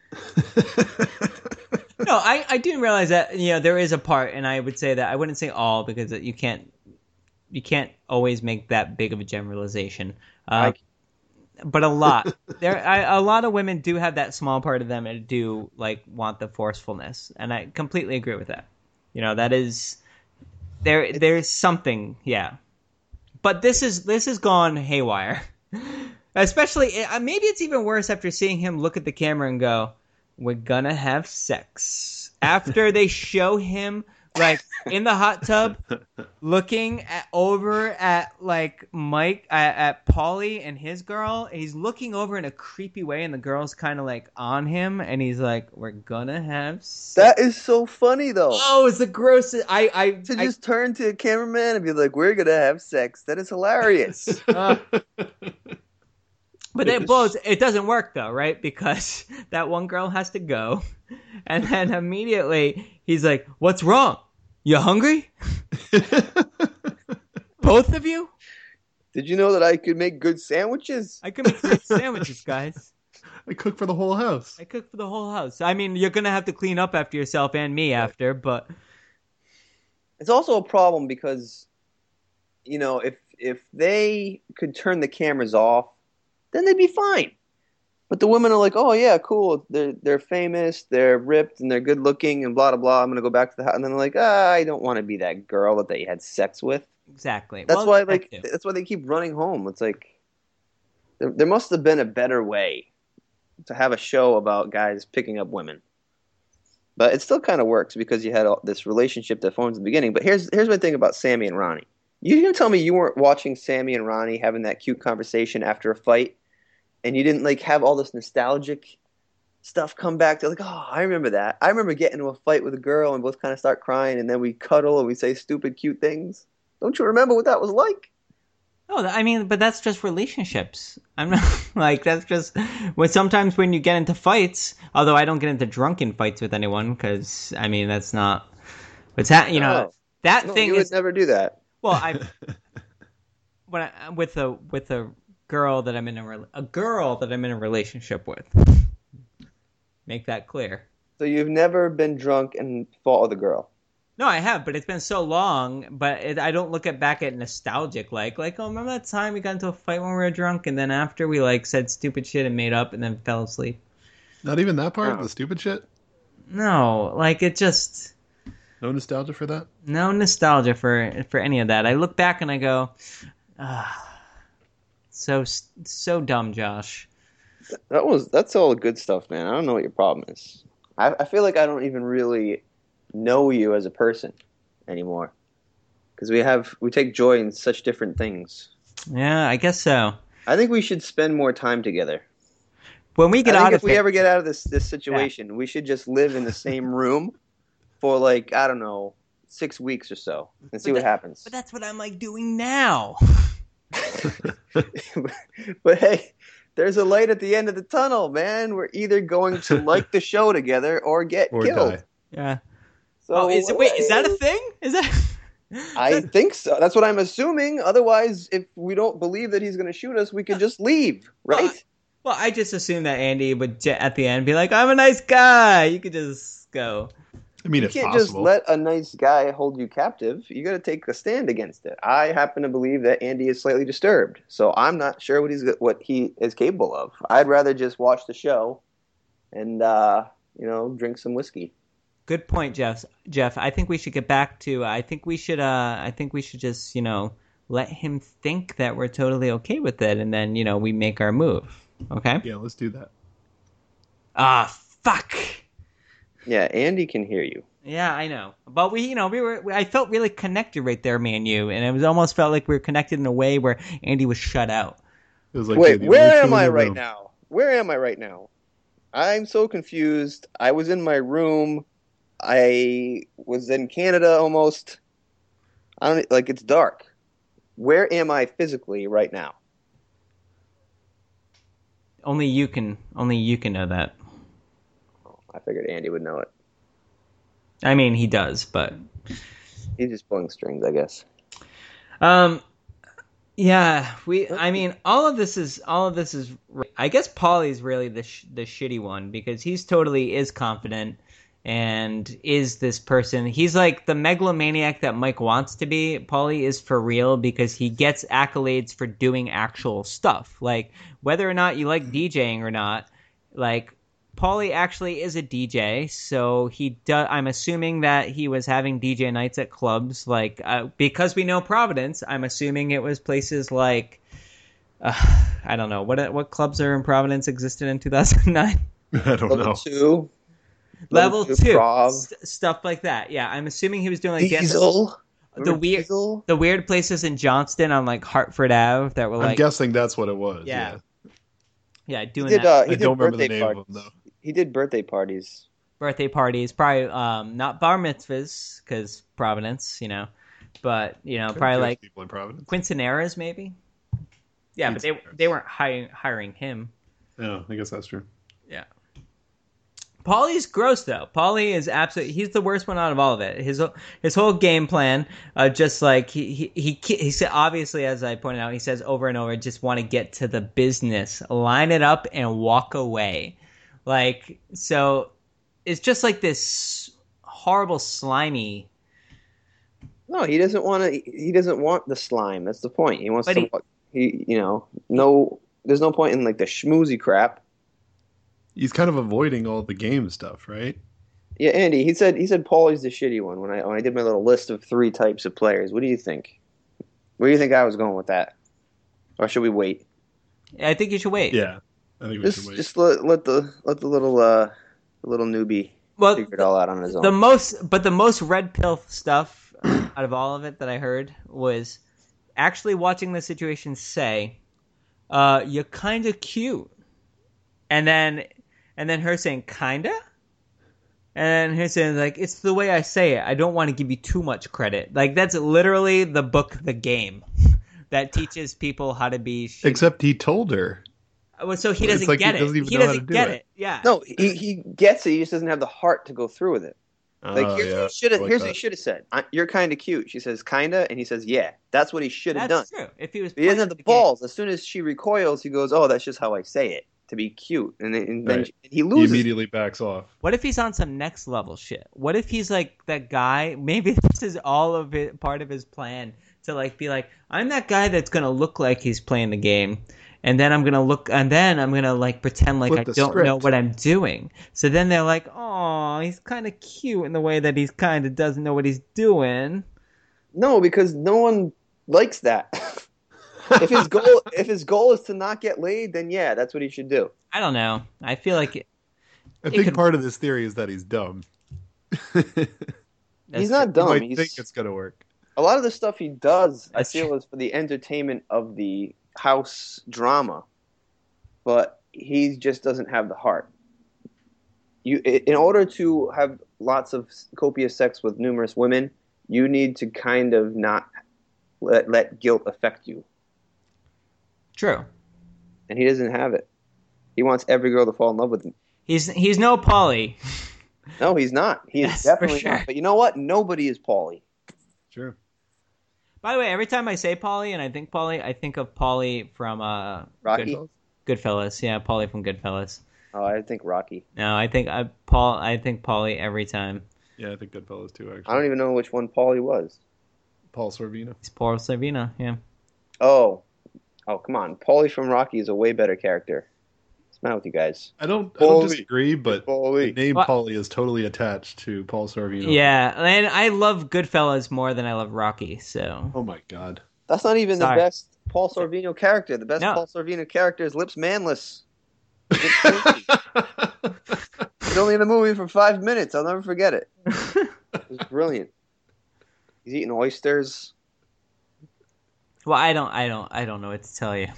No, I do realize that there is a part, and I would say that I wouldn't say all because you can't always make that big of a generalization. But a lot a lot of women do have that small part of them and do like want the forcefulness, and I completely agree with that. That is there's something, yeah. But this has gone haywire, especially maybe it's even worse after seeing him look at the camera and go, "We're gonna have sex." After they show him like in the hot tub, looking over at like Mike, at Paulie and his girl. He's looking over in a creepy way, and the girl's kind of like on him, and he's like, "We're gonna have sex." That is so funny, though. Oh, it's the grossest. Just turn to a cameraman and be like, "We're gonna have sex." That is hilarious. But it doesn't work though, right? Because that one girl has to go, and then immediately he's like, "What's wrong? You hungry? Both of you?" Did you know that I could make good sandwiches? I could make great sandwiches, guys. I cook for the whole house. I mean, you're gonna have to clean up after yourself and me after, but it's also a problem because, if they could turn the cameras off, then they'd be fine. But the women are like, "Oh yeah, cool. They're famous, they're ripped, and they're good looking, and blah blah blah. I'm gonna go back to the house." And then they're like, I don't want to be that girl that they had sex with. Exactly. That's why they keep running home. It's like there must have been a better way to have a show about guys picking up women. But it still kind of works because you had this relationship that forms at the beginning. But here's my thing about Sammy and Ronnie. You didn't tell me you weren't watching Sammy and Ronnie having that cute conversation after a fight, and you didn't like have all this nostalgic stuff come back to like, oh, I remember that. I remember getting into a fight with a girl and both kind of start crying, and then we cuddle and we say stupid, cute things. Don't you remember what that was like? No, I mean, but that's just relationships. I'm not like that's just sometimes when you get into fights. Although I don't get into drunken fights with anyone because I mean that's not what's thing. You would never do that. Well, with a girl that I'm in a relationship with. Make that clear. So you've never been drunk and fought with a girl? No, I have, but it's been so long. But I don't look back at nostalgic like, oh, remember that time we got into a fight when we were drunk, and then after we like said stupid shit and made up, and then fell asleep. Not even that part, the stupid shit. No, like it just. No nostalgia for that. No nostalgia for any of that. I look back and I go, so dumb, Josh. That's all good stuff, man. I don't know what your problem is. I feel like I don't even really know you as a person anymore because we take joy in such different things. Yeah, I guess so. I think we should spend more time together. When we get out of if we ever get out of this situation, we should just live in the same room for like, I don't know, 6 weeks or so and see what happens. But that's what I'm like doing now. But hey, there's a light at the end of the tunnel, man. We're either going to like the show together or get killed. Die. Yeah. So is that a thing? Is that? I think so. That's what I'm assuming. Otherwise, if we don't believe that he's going to shoot us, we could just leave, right? Well, I just assumed that Andy would at the end be like, "I'm a nice guy." You could just go. I mean, you can't just let a nice guy hold you captive. You got to take a stand against it. I happen to believe that Andy is slightly disturbed, so I'm not sure what he is capable of. I'd rather just watch the show and drink some whiskey. Good point, Jeff. I think we should get back to. I think we should just let him think that we're totally okay with it, and then we make our move. Okay. Yeah, let's do that. Fuck. Yeah, Andy can hear you. Yeah, I know. But I felt really connected right there, me and you, and it was almost felt like we were connected in a way where Andy was shut out. It was like, wait, where am I right now? Where am I right now? I'm so confused. I was in my room. I was in Canada almost. It's dark. Where am I physically right now? Only you can know that. I figured Andy would know it. I mean, he does, but he's just pulling strings, I guess. Yeah, I mean, all of this is. I guess Paulie's really the shitty one because he's totally is confident and is this person. He's like the megalomaniac that Mike wants to be. Paulie is for real because he gets accolades for doing actual stuff. Like whether or not you like DJing or not, like Paulie actually is a DJ, so he does. I'm assuming that he was having DJ nights at clubs, like because we know Providence. I'm assuming it was places like I don't know what clubs are in Providence existed in 2009. I don't know. Level 2, stuff like that. Yeah, I'm assuming he was doing like Diesel. The weird places in Johnston on like Hartford Ave that were like. I'm guessing that's what it was. Yeah, doing that. I don't remember the name of them though. He did birthday parties. Probably not bar mitzvahs because Providence, but probably like people in Providence. quinceaneras maybe. Yeah, but they weren't hiring him. Yeah, I guess that's true. Yeah. Paulie's gross though. Paulie is he's the worst one out of all of it. His whole game plan, just like he said, obviously, as I pointed out, he says over and over, just want to get to the business, line it up and walk away. Like, so it's just like this horrible slimy. No, he doesn't want to. He doesn't want the slime. That's the point. He wants to. No. There's no point in like the schmoozy crap. He's kind of avoiding all the game stuff, right? Yeah, Andy. He said Paulie's the shitty one when I did my little list of 3 types of players. What do you think? Where do you think I was going with that? Or should we wait? I think you should wait. Yeah, I think we should wait. Just let the little newbie figure it all out on his own. The most red pill stuff out of all of it that I heard was actually watching the situation say, "You're kind of cute," and then her saying "kinda," and her saying like, "It's the way I say it. I don't want to give you too much credit." Like that's literally the book, The Game, that teaches people how to be. Except he told her. Well, so he doesn't get it. He doesn't get it. Yeah. No, he gets it. He just doesn't have the heart to go through with it. Like here's what he should have said. You're kind of cute. She says kinda, and he says yeah. That's what he should have done. That's true. If he doesn't have the balls. As soon as she recoils, he goes, "Oh, that's just how I say it to be cute," and then he loses. He immediately backs off. What if he's on some next level shit? What if he's like that guy? Maybe this is all of it, part of his plan to like be like, I'm that guy that's gonna look like he's playing the game. And then I'm gonna like pretend like I don't know what I'm doing. So then they're like, "Oh, he's kind of cute in the way that he's kind of doesn't know what he's doing." No, because no one likes that. If his goal is to not get laid, then yeah, that's what he should do. I don't know. I feel like I think part of this theory is that he's dumb. He's not dumb. I think it's gonna work. A lot of the stuff he does, I feel, is for the entertainment of the house drama, but he just doesn't have the heart. In order to have lots of copious sex with numerous women, you need to kind of not let guilt affect you. True. And he doesn't have it. He wants every girl to fall in love with him. He's no Paulie. No, he's not. He is definitely not. But you know what? Nobody is Paulie. Sure. By the way, every time I say Paulie and I think Paulie, I think of Paulie from Rocky? Goodfellas. Yeah, Paulie from Goodfellas. Oh, I think Rocky. No, I think Paulie every time. Yeah, I think Goodfellas too, actually. I don't even know which one Paulie was. Paul Sorvino. It's Paul Sorvino, yeah. Oh, come on. Paulie from Rocky is a way better character. What's the matter with you guys? I don't disagree, but the name Paulie is totally attached to Paul Sorvino. Yeah, and I love Goodfellas more than I love Rocky, so... Oh my god. That's not even the best Paul Sorvino character. The best Paul Sorvino character is Lips Manless. He's only in the movie for 5 minutes. I'll never forget it. It was brilliant. He's eating oysters. Well, I don't know what to tell you.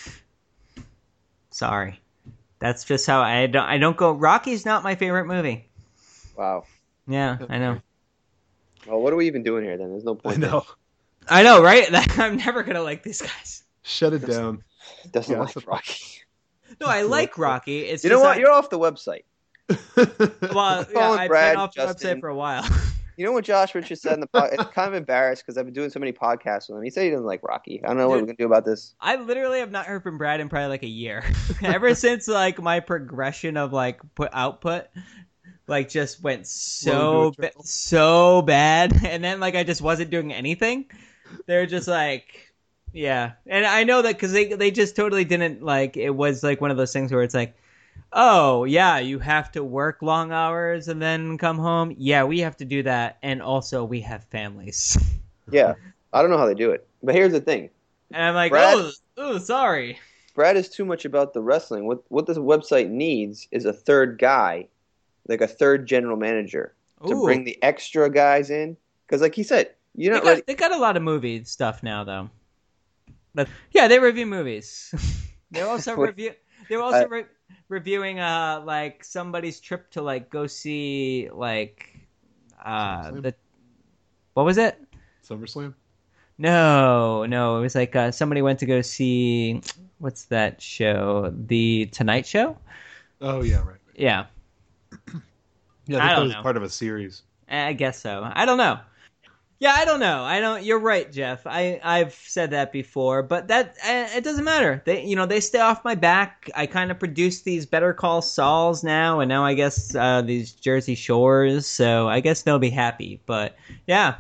Sorry. That's just how I don't go. Rocky's not my favorite movie. Wow. Yeah, I know. Well, what are we even doing here then? There's no point. I know, right? I'm never gonna like these guys. Shut it down. Doesn't like Rocky. No, I like Rocky. It's you know what? You're off the website. Well, yeah, I've been off the website for a while. You know what Josh Richards said in the podcast? It's kind of embarrassed because I've been doing so many podcasts with him. He said he doesn't like Rocky. I don't know what we're going to do about this. I literally have not heard from Brad in probably like a year. Ever since like my progression of like output like just went so bad. And then like I just wasn't doing anything. They're just like, yeah. And I know that because they just totally didn't like, it was like one of those things where it's like, oh, yeah, you have to work long hours and then come home. Yeah, we have to do that. And also, we have families. Yeah, I don't know how they do it. But here's the thing. And I'm like, sorry. Brad is too much about the wrestling. What this website needs is a third guy, like a third general manager, to bring the extra guys in. Because like he said, you're not ready. They got a lot of movie stuff now, though. But yeah, they review movies. They also review... They're also reviewing like somebody's trip to like go see like what was it? SummerSlam? No, it was like somebody went to go see what's that show? The Tonight Show? Oh yeah, right. Yeah. Yeah, I thought it was part of a series. I guess so. I don't know. Yeah, I don't know. You're right, Jeff. I've said that before, but that it doesn't matter. They stay off my back. I kind of produce these Better Call Sauls now, and now I guess these Jersey Shores. So I guess they'll be happy. But yeah.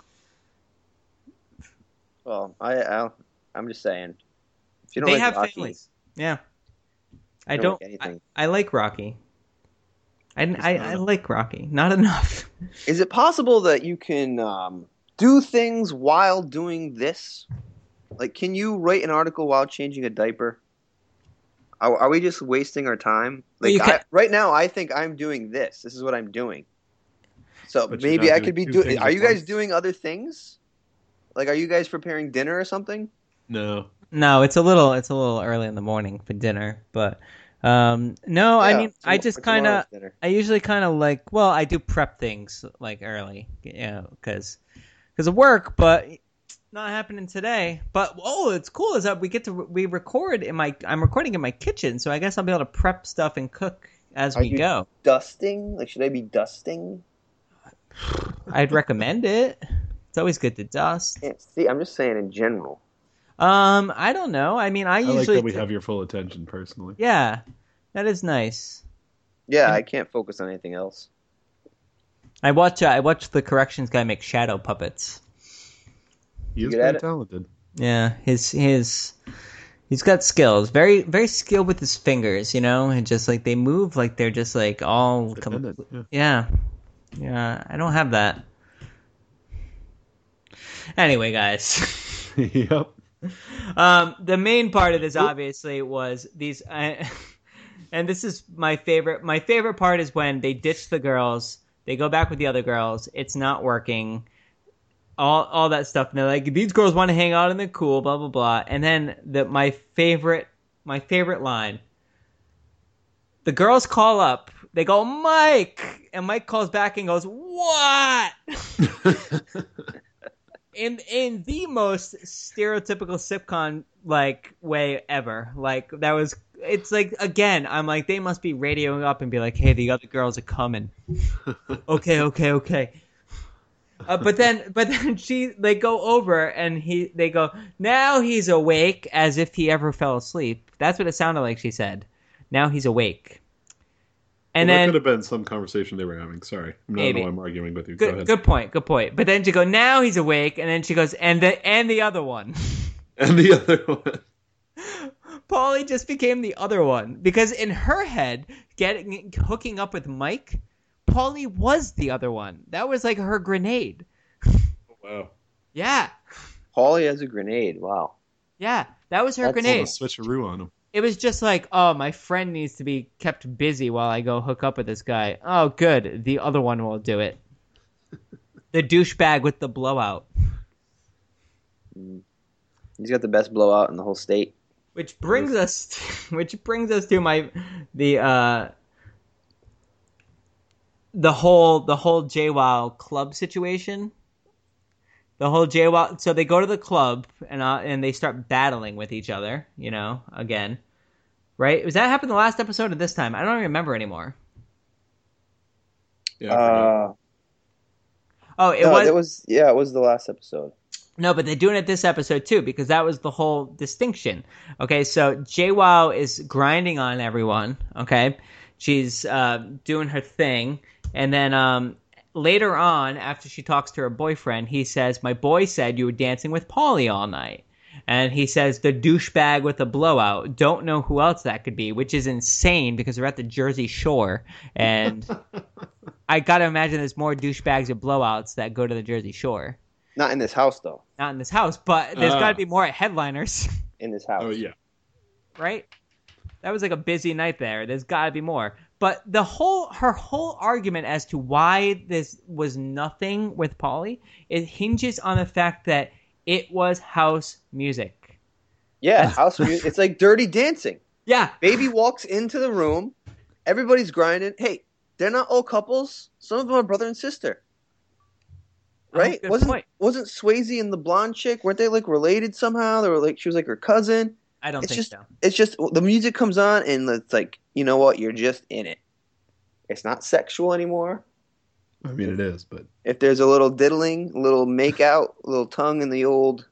Well, I'm just saying. If you don't they like have Rocky, families. Yeah. I don't like anything. I like Rocky. I like Rocky. Not enough. Is it possible that you can do things while doing this? Like, can you write an article while changing a diaper? Are we just wasting our time? Like, right now, I think I'm doing this. This is what I'm doing. So maybe I could be doing. Are you guys doing other things? Like, are you guys preparing dinner or something? No, it's a little early in the morning for dinner, but. No, yeah, I mean, I just kind of, I usually kind of like, well, I do prep things like early, because of work, but not happening today. But, it's cool is that we record I'm recording in my kitchen, so I guess I'll be able to prep stuff and cook as we go. Dusting? Like, should I be dusting? I'd recommend it. It's always good to dust. Yeah, see, I'm just saying in general. I don't know. I mean, I usually like that we have your full attention personally. Yeah, that is nice. Yeah, I can't focus on anything else. I watch the corrections guy make shadow puppets. He is very talented. Yeah, he's got skills. Very very skilled with his fingers, and just like they move like they're just like all yeah. I don't have that. Anyway, guys. Yep. The main part of this obviously was these, and this is my favorite. My favorite part is when they ditch the girls, they go back with the other girls. It's not working. All that stuff. And they're like, these girls want to hang out and they're cool, blah blah blah. And then my favorite line. The girls call up. They go, Mike, and Mike calls back and goes, what? In the most stereotypical sitcom like way ever. Like that was, it's like, again, I'm like, they must be radioing up and be like, hey, the other girls are coming. Okay. But then they go over and they go, now he's awake, as if he ever fell asleep. That's what it sounded like she said. Now he's awake. And then that could have been some conversation they were having. Sorry, I don't know why I'm arguing with you. Go ahead. Good point. But then she goes, now he's awake, and then she goes, and the other one. And the other one. Paulie just became the other one because in her head, hooking up with Mike, Paulie was the other one. That was like her grenade. Wow. Yeah. Paulie has a grenade. Wow. Yeah, that was her grenade. Switcheroo on him. It was just like, oh, my friend needs to be kept busy while I go hook up with this guy. Oh, good. The other one will do it. The douchebag with the blowout. He's got the best blowout in the whole state. Which brings us to the whole JWoww club situation. The whole JWoww, so they go to the club and they start battling with each other, again. Right? Was that happened the last episode or this time? I don't remember anymore. Yeah. It was the last episode. No, but they're doing it this episode too, because that was the whole distinction. Okay, so JWoww is grinding on everyone. Okay, she's doing her thing, and then later on, after she talks to her boyfriend, he says, "My boy said you were dancing with Paulie all night." And he says, "The douchebag with a blowout." Don't know who else that could be, which is insane because we're at the Jersey Shore. And I got to imagine there's more douchebags or blowouts that go to the Jersey Shore. Not in this house, though. Not in this house, but there's got to be more headliners. In this house. Oh, yeah. Right? That was like a busy night there. There's got to be more. But her whole argument as to why this was nothing with Paulie, it hinges on the fact that it was house music. Yeah, house music. It's like Dirty Dancing. Yeah. Baby walks into the room. Everybody's grinding. Hey, they're not all couples. Some of them are brother and sister. Right? Wasn't Swayze and the blonde chick, weren't they like related somehow? They were like, she was like her cousin. I don't think so. It's just the music comes on and it's like, you know what? You're just in it. It's not sexual anymore. I mean, it is, but if there's a little diddling, a little make out, a little tongue in the old,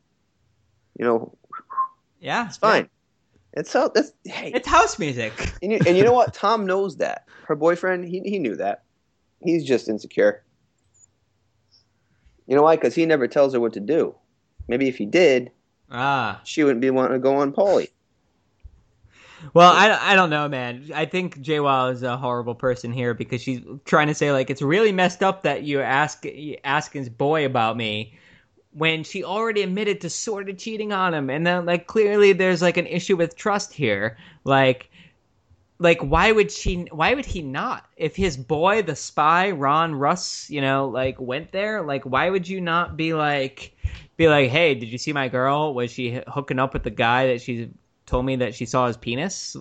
yeah, it's fine. Yeah. It's house music. And you know what? Tom knows that. Her boyfriend, he knew that. He's just insecure. You know why? Because he never tells her what to do. Maybe if he did, she wouldn't be wanting to go on Paulie. Well, I don't know, man. I think JWoww is a horrible person here because she's trying to say, like, it's really messed up that you're asking his boy about me when she already admitted to sort of cheating on him. And then, like, clearly there's, like, an issue with trust here. Like, why would he not? If his boy, the spy, Ron Russ, went there, like, why would you not be like, hey, did you see my girl? Was she hooking up with the guy that she told me that she saw his penis?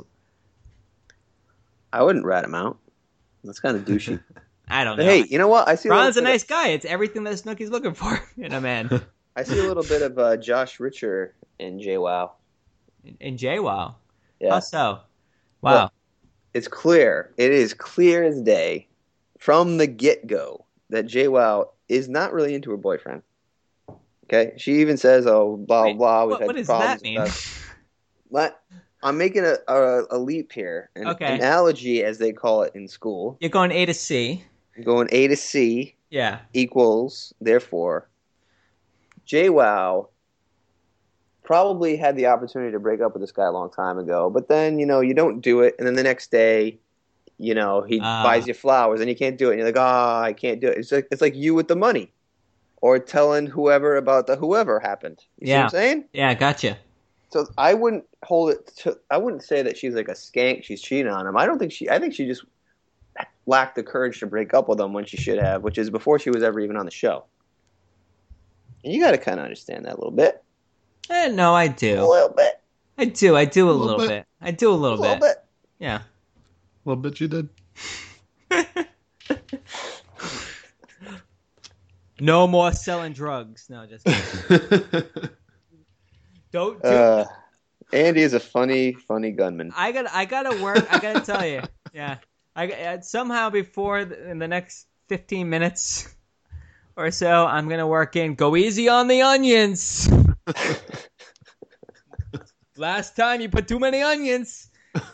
I wouldn't rat him out. That's kind of douchey. I don't know. Hey, you know what? I see Ron's a nice guy. It's everything that Snooki's looking for in a man. I see a little bit of Josh Richer in JWoww. In JWoww? Yeah. How so? Wow. Well, it's clear. It is clear as day from the get-go that JWoww is not really into her boyfriend. Okay? She even says, oh, blah, blah. What does that mean? But I'm making a leap here. An analogy, as they call it in school. You're going A to C. I'm going A to C. Yeah. Equals, therefore, JWoww probably had the opportunity to break up with this guy a long time ago. But then, you don't do it. And then the next day, he buys you flowers and you can't do it. And you're like, I can't do it. It's like you with the money. Or telling whoever about the whoever happened. You see what I'm saying? Yeah, gotcha. So I wouldn't I wouldn't say that she's like a skank. She's cheating on him. I think she just lacked the courage to break up with him when she should have, which is before she was ever even on the show. And you got to kind of understand that a little bit. No, I do. A little bit. I do a little bit. I do a little bit. Yeah. A little bit you did. No more selling drugs. No, just kidding. Don't do Andy is a funny gunman. I gotta work. I gotta tell you. Yeah. Somehow before in the next 15 minutes or so, I'm gonna work in. Go easy on the onions. Last time you put too many onions.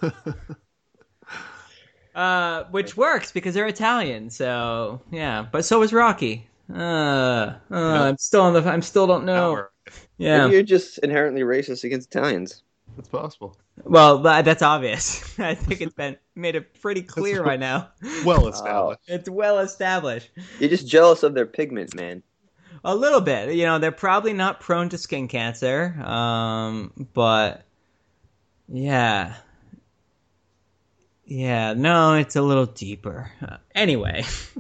Which works because they're Italian. So yeah, but so is Rocky. I'm still don't know. Yeah, maybe you're just inherently racist against Italians. That's possible. Well, that's obvious. I think it's been made it pretty clear right now. Well established. It's well established. You're just jealous of their pigment, man. A little bit. They're probably not prone to skin cancer. But yeah. Yeah, no, it's a little deeper. Anyway.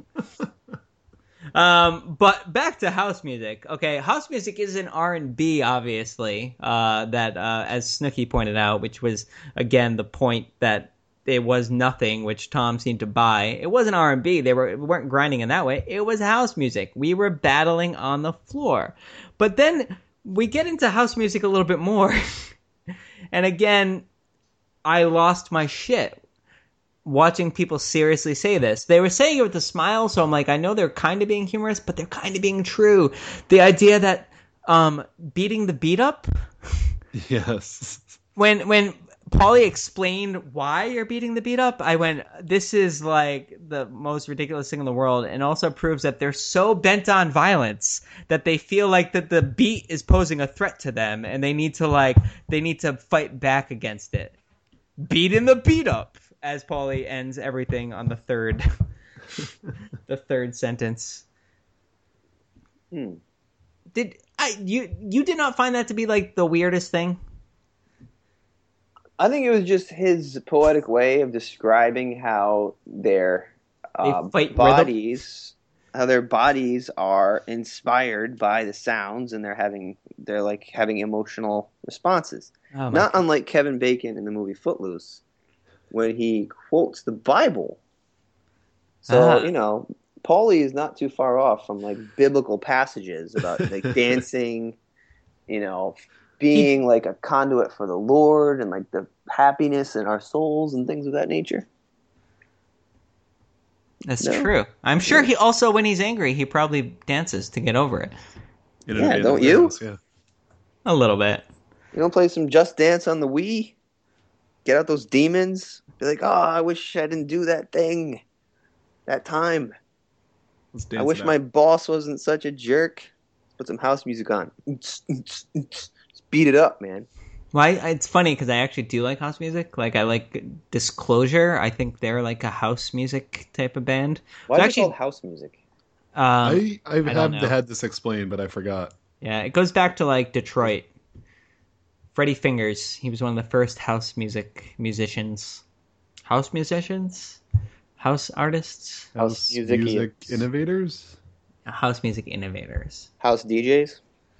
But back to house music. Okay, house music is an R&B, obviously, that, as Snooki pointed out, which was, again, the point that it was nothing, which Tom seemed to buy. It wasn't R&B. We weren't grinding in that way. It was house music. We were battling on the floor. But then we get into house music a little bit more. And again, I lost my shit. watching people seriously say this. They were saying it with a smile, so I'm like, I know they're kind of being humorous, but they're kind of being true. The idea that beating the beat up. Yes. When Paulie explained why you're beating the beat up, I went, this is like the most ridiculous thing in the world, and also proves that they're so bent on violence that they feel like that the beat is posing a threat to them, and they need to fight back against it. Beating the beat up, as Paulie ends everything on the third sentence. You did not find that to be like the weirdest thing? I think it was just his poetic way of describing how their bodies are inspired by the sounds, and they're having emotional responses. Oh, Not unlike Kevin Bacon in the movie Footloose, when he quotes the Bible. So Paulie is not too far off from like biblical passages about like dancing, being like a conduit for the Lord and like the happiness in our souls and things of that nature. That's true. I'm sure he also, when he's angry, he probably dances to get over it. Yeah, don't you? Yeah. A little bit. You don't play some Just Dance on the Wii? Get out those demons. Be like, oh, I wish I didn't do that thing that time. I wish my boss wasn't such a jerk. Put some house music on. Just beat it up, man. Well, it's funny because I actually do like house music. Like, I like Disclosure. I think they're like a house music type of band. Why is it called house music? I've had this explained, but I forgot. Yeah, it goes back to like Detroit. Freddie Fingers. He was one of the first house musicians. House musicians? House artists? House music innovators? House music innovators. House DJs?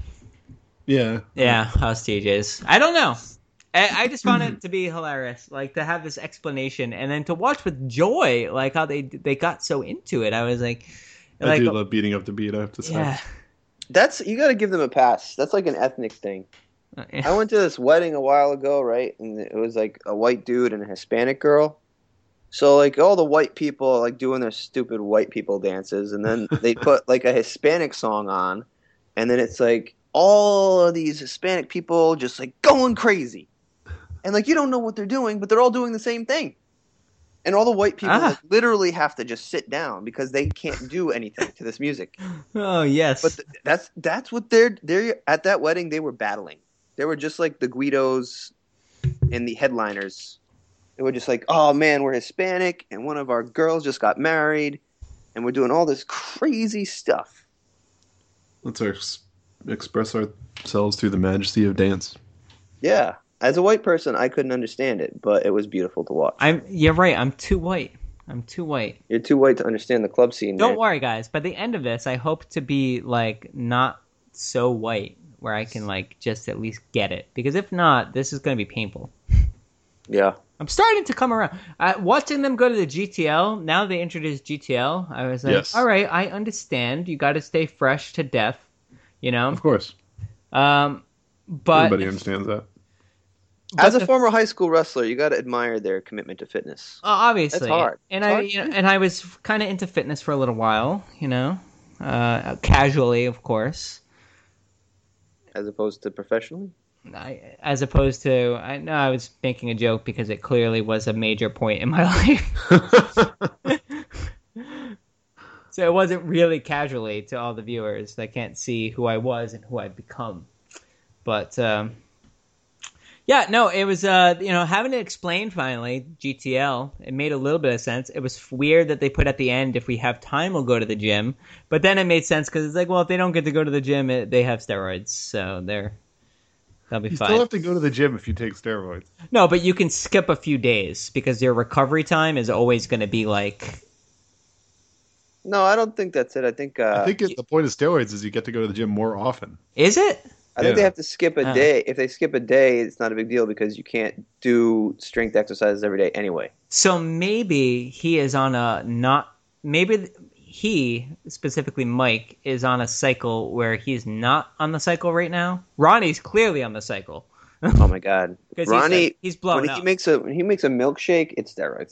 Yeah, house DJs. I don't know. I just found it to be hilarious, like to have this explanation and then to watch with joy, like how they got so into it. I was like, I do love beating up the beat, I have to say. Yeah. You got to give them a pass. That's like an ethnic thing. I went to this wedding a while ago, right? And it was like a white dude and a Hispanic girl. So like all the white people like doing their stupid white people dances, and then they put like a Hispanic song on, and then it's like all of these Hispanic people just like going crazy. And like you don't know what they're doing, but they're all doing the same thing. And all the white people like, literally have to just sit down because they can't do anything to this music. Oh yes. But that's what they're at that wedding they were battling. They were just like the Guidos and the headliners. They were just like, oh man, we're Hispanic and one of our girls just got married and we're doing all this crazy stuff. Let's express ourselves through the majesty of dance. Yeah. As a white person, I couldn't understand it, but it was beautiful to watch. You're right. I'm too white. You're too white to understand the club scene. Don't worry, guys. By the end of this, I hope to be like not so white where I can like just at least get it. Because if not, this is going to be painful. Yeah. I'm starting to come around. Watching them go to the GTL, now they introduced GTL, I was like, yes. All right, I understand. You got to stay fresh to death, Of course. But everybody understands that. As a former high school wrestler, you got to admire their commitment to fitness. Obviously. That's hard. And I was kind of into fitness for a little while, casually, of course. As opposed to professionally? I was making a joke because it clearly was a major point in my life. So it wasn't really casually to all the viewers that can't see who I was and who I'd become. But, yeah, no, it was, having it explained finally, GTL, it made a little bit of sense. It was weird that they put at the end, if we have time, we'll go to the gym. But then it made sense because it's like, well, if they don't get to go to the gym, they have steroids. So they'll be fine. You still have to go to the gym if you take steroids. No, but you can skip a few days because your recovery time is always going to be like... No, I don't think that's it. I think the point of steroids is you get to go to the gym more often. Is it? I think they have to skip a day. If they skip a day, it's not a big deal because you can't do strength exercises every day anyway. So maybe he is on maybe he, specifically Mike, is on a cycle where he's not on the cycle right now. Ronnie's clearly on the cycle. Oh my God. Ronnie, he's blown when up. He makes a milkshake, it's steroids.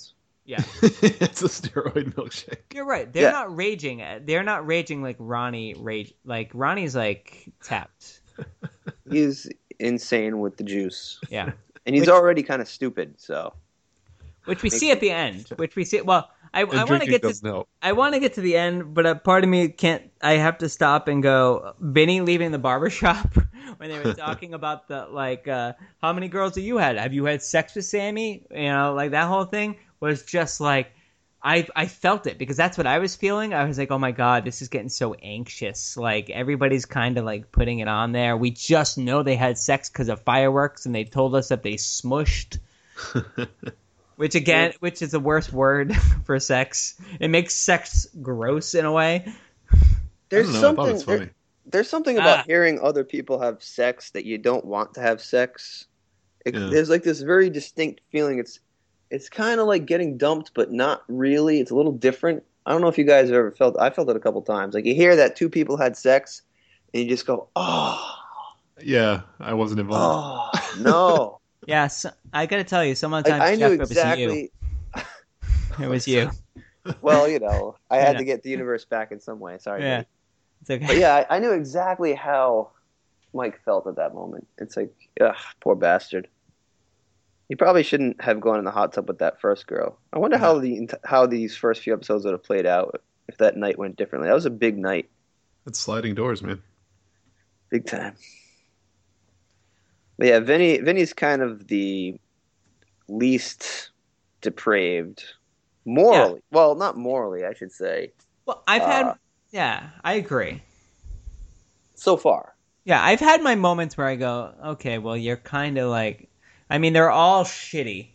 Yeah. It's a steroid milkshake. You're right. They're not raging. They're not raging like Ronnie rage. Like Ronnie's like tapped. He's insane with the juice. Yeah. And he's already kind of stupid, so. Which we see at the end. Which we see. Well, I want to get to. Help. I want to get to the end, but a part of me can't. I have to stop and go. Vinny leaving the barbershop when they were talking about the how many girls have you had? Have you had sex with Sammy? You know, like that whole thing was just like. I felt it because that's what I was feeling. I was like, oh my God, this is getting so anxious. Like everybody's kind of like putting it on there. We just know they had sex because of fireworks, and they told us that they smushed. Which is the worst word for sex. It makes sex gross in a way. There's something about hearing other people have sex that you don't want to have sex. There's like this very distinct feeling. It's kind of like getting dumped, but not really. It's a little different. I don't know if you guys have ever felt. I felt it a couple times. Like you hear that two people had sex, and you just go, "Oh." Yeah, I wasn't involved. Oh no. Yeah, so, I got to tell you, sometimes I knew Jeff, exactly. It was you. Well, you know, I had to get the universe back in some way. Sorry. Yeah, mate. it's okay. But yeah, I knew exactly how Mike felt at that moment. It's like, ugh, poor bastard. He probably shouldn't have gone in the hot tub with that first girl. I wonder how these first few episodes would have played out if that night went differently. That was a big night. It's sliding doors, man. Big time. But yeah, Vinny's kind of the least depraved morally. Yeah. Well, not morally, I should say. Well, I agree. So far. Yeah, I've had my moments where I go, okay, well, you're kind of like, I mean, they're all shitty.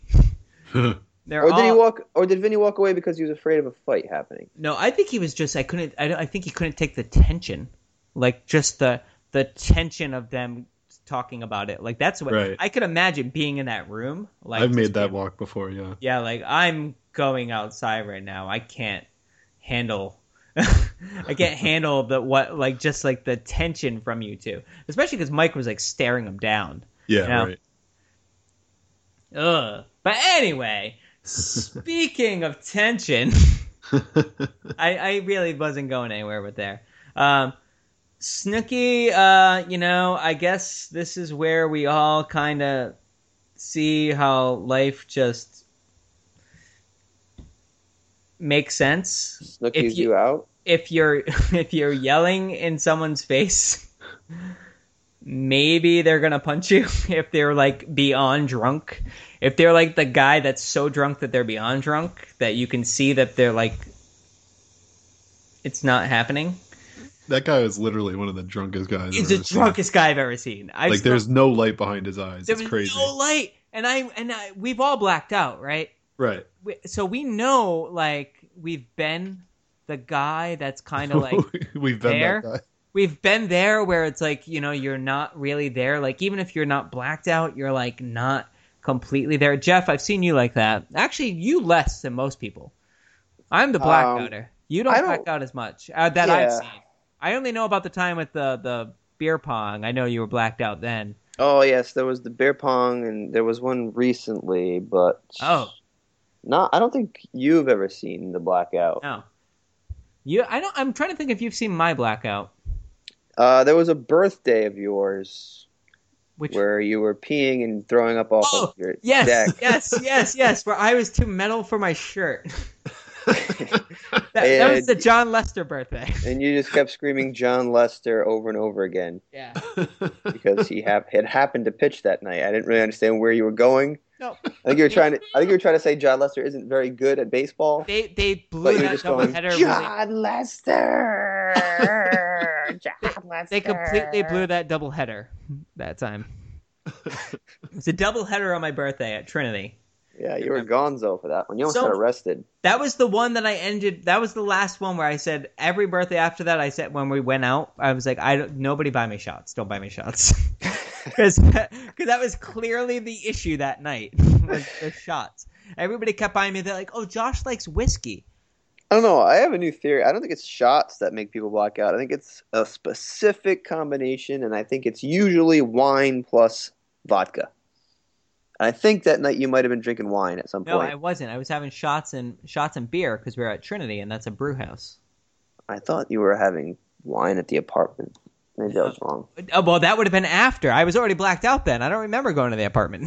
Did Vinny walk away because he was afraid of a fight happening? No, I think he was just, I think he couldn't take the tension. Like, just the tension of them talking about it. Like, that's what I could imagine being in that room. Like, I've made that walk before, yeah. Yeah, like, I'm going outside right now. I can't handle the tension from you two, especially because Mike was like staring him down. Yeah, you know? right. Ugh. But anyway, speaking of tension, I really wasn't going anywhere with there. Snooki, I guess this is where we all kind of see how life just makes sense. Snooki's you out? If you're yelling in someone's face, maybe they're gonna punch you if they're like beyond drunk. If they're like the guy that's so drunk that they're beyond drunk that you can see that they're like it's not happening. That guy is literally one of the drunkest guys. He's the drunkest guy I've ever seen. There's no light behind his eyes. It's crazy. No light, and we've all blacked out, right? Right. So we know, like, we've been the guy that's kind of like we've been there. That guy. We've been there where it's like, you're not really there. Like, even if you're not blacked out, you're like not completely there. Jeff, I've seen you like that. Actually, you less than most people. I'm the blackouter. You don't black out as much I've seen. I only know about the time with the beer pong. I know you were blacked out then. Oh yes, there was the beer pong, and there was one recently, but I don't think you've ever seen the blackout. No, I'm trying to think if you've seen my blackout. There was a birthday of yours where you were peeing and throwing up off of your deck. Yes, where I was too metal for my shirt. That was the John Lester birthday. And you just kept screaming John Lester over and over again. Yeah. Because he had happened to pitch that night. I didn't really understand where you were going. No. I think you were trying to say John Lester isn't very good at baseball. They blew that doubleheader. John Lester. John Lester. They completely blew that doubleheader that time. It's a doubleheader on my birthday at Trinity. Yeah, you were gonzo for that one. You almost got arrested. That was the one that I ended. That was the last one where I said every birthday after that. I said when we went out, I was like, nobody buy me shots. Don't buy me shots, because that was clearly the issue that night. Was the shots. Everybody kept buying me. They're like, oh, Josh likes whiskey. I don't know. I have a new theory. I don't think it's shots that make people black out. I think it's a specific combination, and I think it's usually wine plus vodka. I think that night you might have been drinking wine at some No, point. I wasn't. I was having shots and beer because we were at Trinity, and that's a brew house. I thought you were having wine at the apartment. Maybe I was wrong. Oh, well, that would have been after. I was already blacked out then. I don't remember going to the apartment.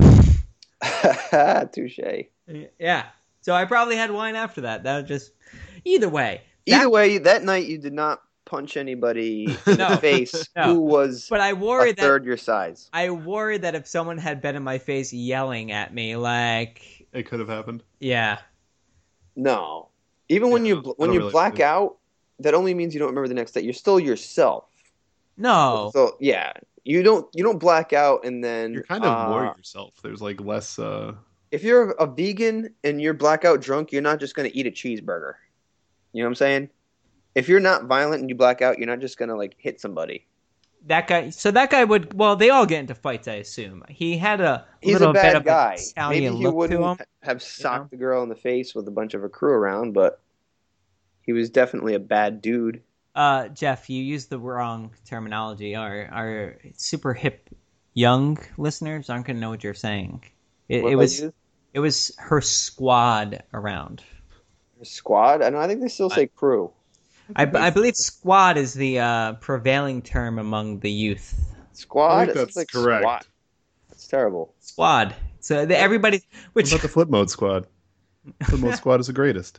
Touche. Yeah. So I probably had wine after that. That was just... Either way, that night you did not punch anybody in the face who was but I worried a third your size. I worried that if someone had been in my face yelling at me, like... It could have happened. Yeah. No. Even when you black out, that only means you don't remember the next day. You're still yourself. No. So, yeah. You don't black out and then... You're kind of more yourself. There's like less... If you're a vegan and you're blackout drunk, you're not just going to eat a cheeseburger. You know what I'm saying? If you're not violent and you black out, you're not just going to like hit somebody. That guy would... Well, they all get into fights, I assume. He had He's little a bad bit of guy. Italian Maybe he look wouldn't to him, have socked the girl in the face with a bunch of her crew around, but he was definitely a bad dude. Jeff, you used the wrong terminology. Our super hip young listeners aren't going to know what you're saying. It was her squad around. Her squad? I think they still say crew. I believe squad is the prevailing term among the youth. Squad? I think that's like correct. Squad. That's terrible. Squad. So everybody... What about the Flip Mode Squad? Flip Mode Squad is the greatest.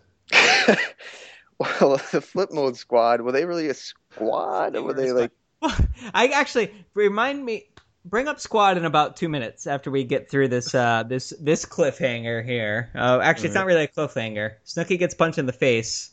Well, the Flip Mode Squad, were they really a squad? Or were they like... I actually... Bring up squad in about 2 minutes after we get through this this cliffhanger here. Actually, it's not really a cliffhanger. Snooki gets punched in the face.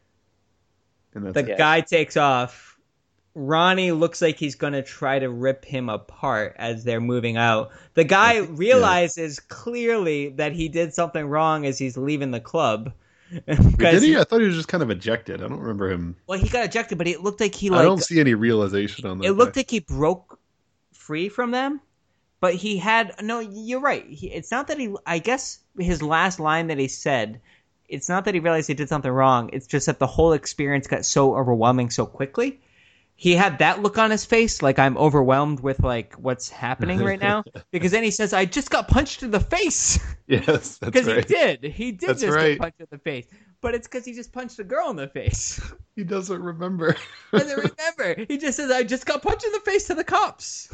And the guy takes off. Ronnie looks like he's going to try to rip him apart as they're moving out. The guy realizes clearly that he did something wrong as he's leaving the club. Did he? I thought he was just kind of ejected. I don't remember him. Well, he got ejected, but it looked like he I don't see any realization on that. It looked like he broke free from them, but he had... No, you're right. It's not that he... I guess his last line that he said... It's not that he realized he did something wrong. It's just that the whole experience got so overwhelming so quickly. He had that look on his face, like I'm overwhelmed with like what's happening right now. Because then he says, "I just got punched in the face." Yes, that's because right. He did get punched in the face. But it's because he just punched a girl in the face. He doesn't remember. He just says, "I just got punched in the face to the cops."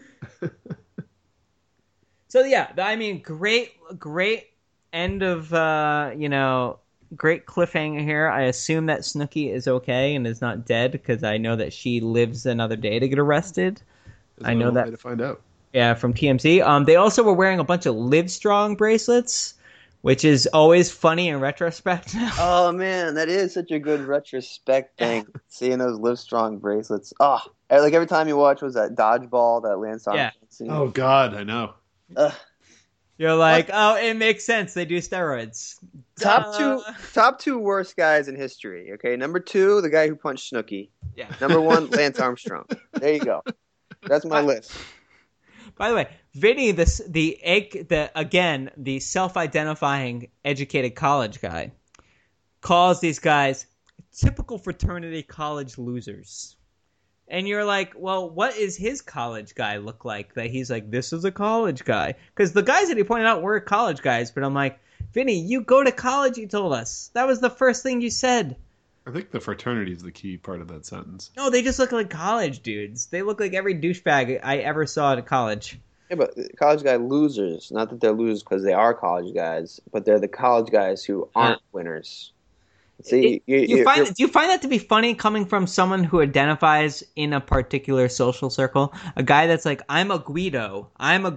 So yeah, I mean, great end of great cliffhanger here. I assume that Snooki is okay and is not dead because I know that she lives another day to get arrested. I know that to find out. Yeah, from TMZ. They also were wearing a bunch of Livestrong bracelets, which is always funny in retrospect. Oh man, that is such a good retrospect thing. Seeing those Livestrong bracelets. Oh, like every time you watch, was that Dodgeball, that Lance Armstrong scene? Oh God, I know. You're like, oh, it makes sense. They do steroids. Top two worst guys in history. Okay, number 2, the guy who punched Snooki. Yeah. Number 1, Lance Armstrong. There you go. That's my list. By the way, Vinny, the self-identifying educated college guy, calls these guys typical fraternity college losers. And you're like, well, what is his college guy look like? That he's like, this is a college guy. Because the guys that he pointed out were college guys. But I'm like, Vinny, you go to college, you told us. That was the first thing you said. I think the fraternity is the key part of that sentence. No, they just look like college dudes. They look like every douchebag I ever saw at college. Yeah, but college guy losers. Not that they're losers because they are college guys. But they're the college guys who aren't winners. See, do you find that to be funny coming from someone who identifies in a particular social circle? A guy that's like, I'm a Guido.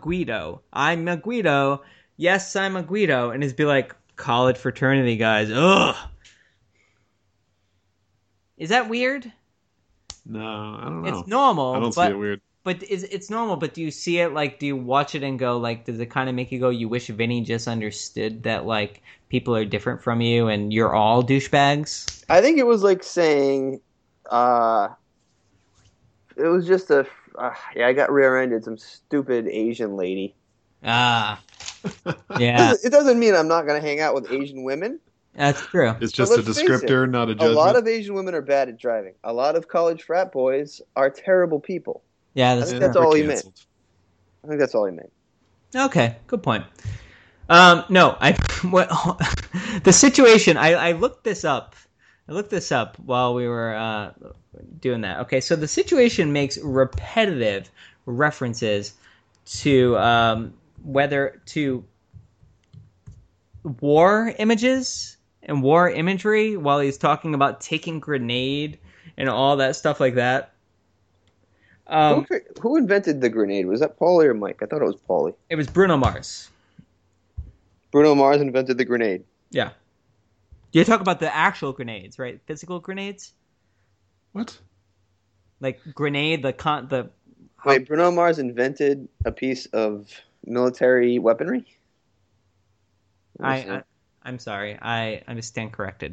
Yes, I'm a Guido. And is be like, college fraternity guys. Ugh. Is that weird? No, I don't know. It's normal. I don't see it weird. But it's normal, but do you see it, like, do you watch it and go, like, does it kind of make you go, you wish Vinny just understood that, like, people are different from you and you're all douchebags? I think it was like saying, it was just I got rear-ended, some stupid Asian lady. Ah. Yeah. It doesn't mean I'm not going to hang out with Asian women. That's true. It's just a descriptor, not a judgment. A lot of Asian women are bad at driving. A lot of college frat boys are terrible people. Yeah, I think that's all he meant. Okay, good point. No, the situation. I looked this up. I looked this up while we were doing that. Okay, so the situation makes repetitive references to war images and war imagery while he's talking about taking grenade and all that stuff like that. Who invented the grenade? Was that Paulie or Mike? I thought it was Paulie. It was Bruno Mars. Bruno Mars invented the grenade. Yeah. You talk about the actual grenades, right? Physical grenades? What? Like grenade, Wait, Bruno Mars invented a piece of military weaponry? I'm sorry. I stand corrected.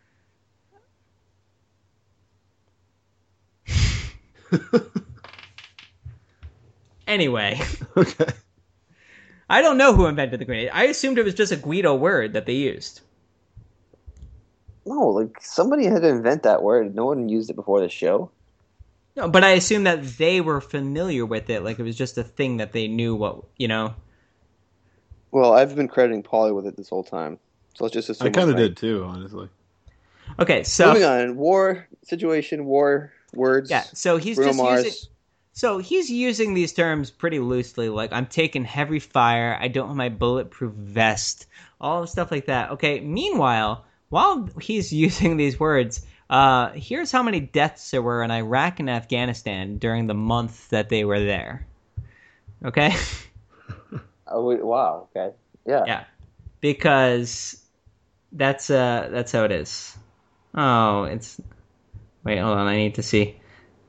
Anyway. Okay. I don't know who invented the grenade. I assumed it was just a Guido word that they used. No, like somebody had to invent that word. No one used it before the show. No, but I assumed that they were familiar with it. Like it was just a thing that they knew what, you know. Well, I've been crediting Paulie with it this whole time. So let's just assume I kind of did too, honestly. Okay, so moving on. War situation, war words. Yeah, so he's Bruno just Mars. using. So he's using these terms pretty loosely, like I'm taking heavy fire, I don't have my bulletproof vest, all stuff like that. Okay, meanwhile, while he's using these words, here's how many deaths there were in Iraq and Afghanistan during the month that they were there. Okay? Oh, wow, okay. Yeah. Yeah. Because that's how it is. Oh, it's... Wait, hold on, I need to see...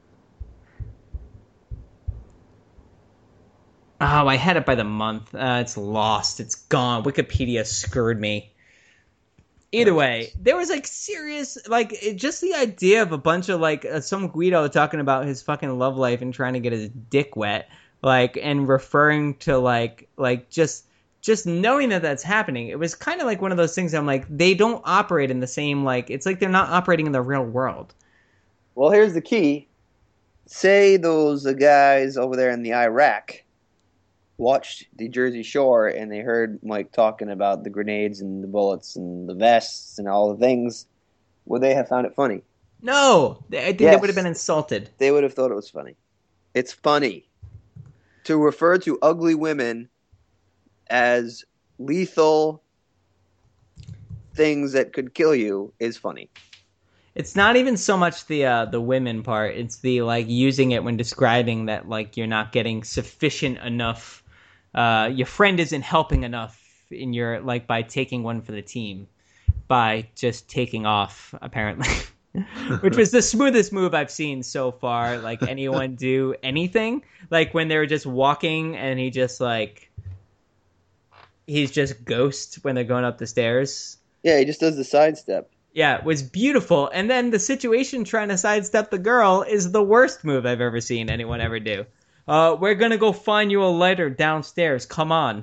Oh, I had it by the month. It's lost. It's gone. Wikipedia screwed me. Either way, there was like serious, just the idea of a bunch of some Guido talking about his fucking love life and trying to get his dick wet, and referring to just knowing that that's happening. It was kind of like one of those things. I'm like, they don't operate in the same it's like they're not operating in the real world. Well, here's the key. Say those guys over there in the Iraq watched the Jersey Shore and they heard Mike talking about the grenades and the bullets and the vests and all the things, would they have found it funny? No! I think they would have been insulted. They would have thought it was funny. It's funny. To refer to ugly women as lethal things that could kill you is funny. It's not even so much the women part. It's the using it when describing that you're not getting sufficient enough. Your friend isn't helping enough in your by taking one for the team, by just taking off apparently, which was the smoothest move I've seen so far. Anyone do anything when they were just walking and he just he's just ghost when they're going up the stairs. Yeah, he just does the sidestep. Yeah, it was beautiful. And then the situation trying to sidestep the girl is the worst move I've ever seen anyone ever do. We're going to go find you a lighter downstairs. Come on.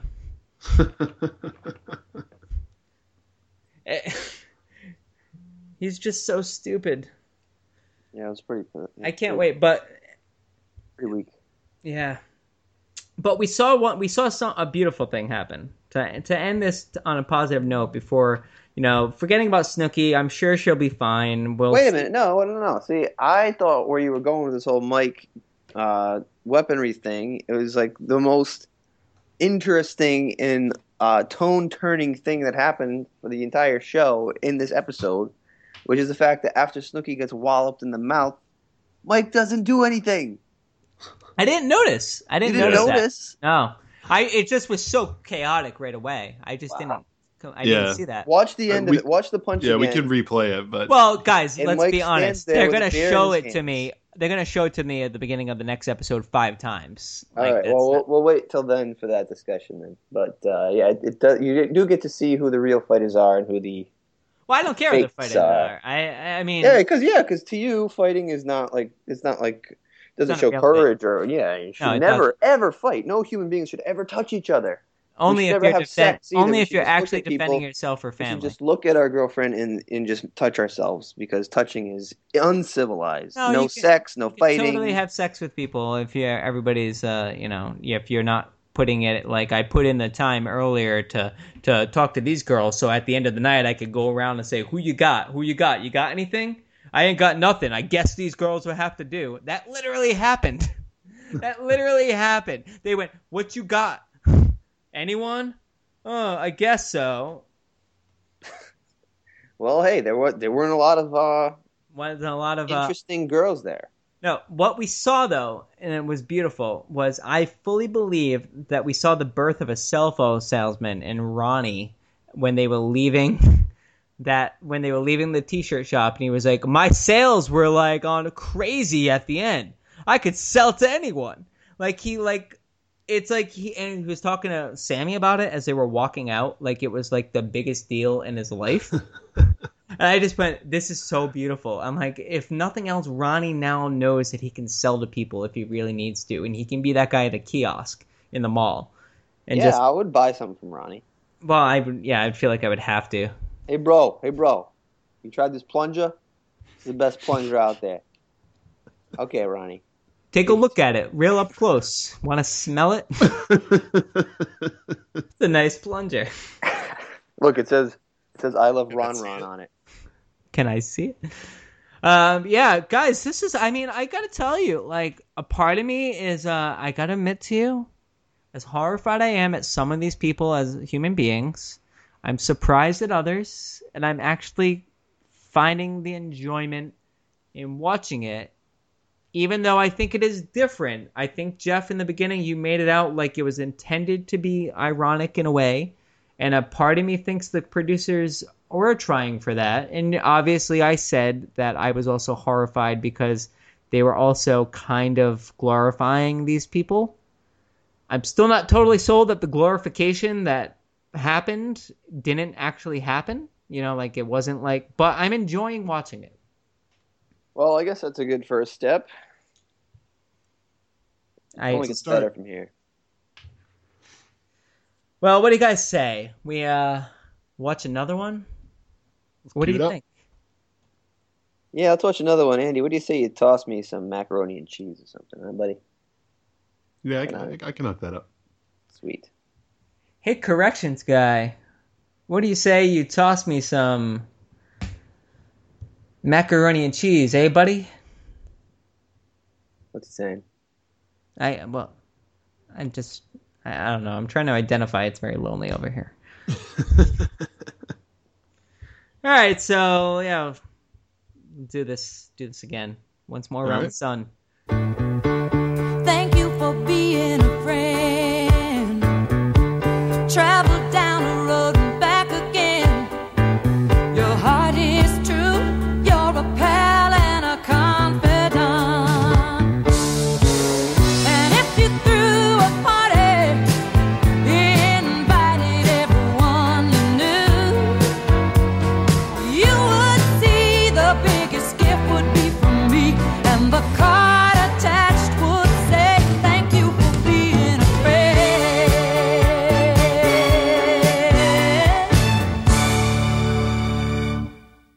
He's just so stupid. Yeah, it was pretty... I can't wait, but... Pretty weak. Yeah. But we saw a beautiful thing happen. To end this on a positive note before... forgetting about Snooki, I'm sure she'll be fine. Wait a minute. No. See, I thought where you were going with this whole Mike weaponry thing, it was the most interesting and tone-turning thing that happened for the entire show in this episode, which is the fact that after Snooki gets walloped in the mouth, Mike doesn't do anything. I didn't notice. I didn't notice. That. No. It just was so chaotic right away. I just didn't. I didn't see that. Watch the end of it. Watch the punch again. Yeah, we can replay it, but... Well, guys, let's Mike be honest. stands there They're going with a to beer show in it his to me. They're going to show it to me at the beginning of the next episode 5 times. All right, well, we'll wait till then for that discussion then. But, yeah, it does, you do get to see who the real fighters are and who the... Well, I don't care who the fighters are. I mean... Yeah, because to you, fighting is not it's not doesn't show courage or... Yeah, you should never, ever fight. No human beings should ever touch each other. Only if you're actually defending yourself or family. We should just look at our girlfriend and just touch ourselves, because touching is uncivilized. No sex, no fighting. You can totally have sex with people if everybody's if you're not putting it like I put in the time earlier to talk to these girls, so at the end of the night I could go around and say, who you got? You got anything? I ain't got nothing. I guess these girls will have to do. That literally happened. That literally happened. They went, what you got? Anyone? Oh, I guess so. Well, hey, there weren't a lot of interesting girls there. No, what we saw, though, and it was beautiful, was I fully believe that we saw the birth of a cell phone salesman in Ronnie when they were leaving the T-shirt shop, and he was like, my sales were like on crazy at the end. I could sell to anyone. He was talking to Sammy about it as they were walking out, like it was like the biggest deal in his life. And I just went, this is so beautiful. I'm like, if nothing else, Ronnie now knows that he can sell to people if he really needs to, and he can be that guy at a kiosk in the mall. And I would buy something from Ronnie. Well, I'd feel like I would have to. Hey, bro. You tried this plunger? It's the best plunger out there. Okay, Ronnie. Take a look at it, real up close. Want to smell it? It's a nice plunger. Look, it says I love Ron on it. Can I see it? Yeah, guys, this is, I gotta tell you, like, a part of me is, I gotta admit to you, as horrified I am at some of these people as human beings, I'm surprised at others, and I'm actually finding the enjoyment in watching it, even though I think it is different. I think, Jeff, in the beginning, you made it out like it was intended to be ironic in a way, and a part of me thinks the producers were trying for that. And obviously I said that I was also horrified because they were also kind of glorifying these people. I'm still not totally sold that the glorification that happened didn't actually happen. Like it wasn't like, but I'm enjoying watching it. Well, I guess that's a good first step. It only gets better from here. Well, what do you guys say? We watch another one? What do you think? Yeah, let's watch another one. Andy, what do you say you toss me some macaroni and cheese or something, huh, buddy? Yeah, I can hook that up. Sweet. Hey, corrections guy. What do you say you toss me some macaroni and cheese, eh, buddy? What's he saying? I don't know. I'm trying to identify. It's very lonely over here. All right, so yeah, do this again once more around the sun.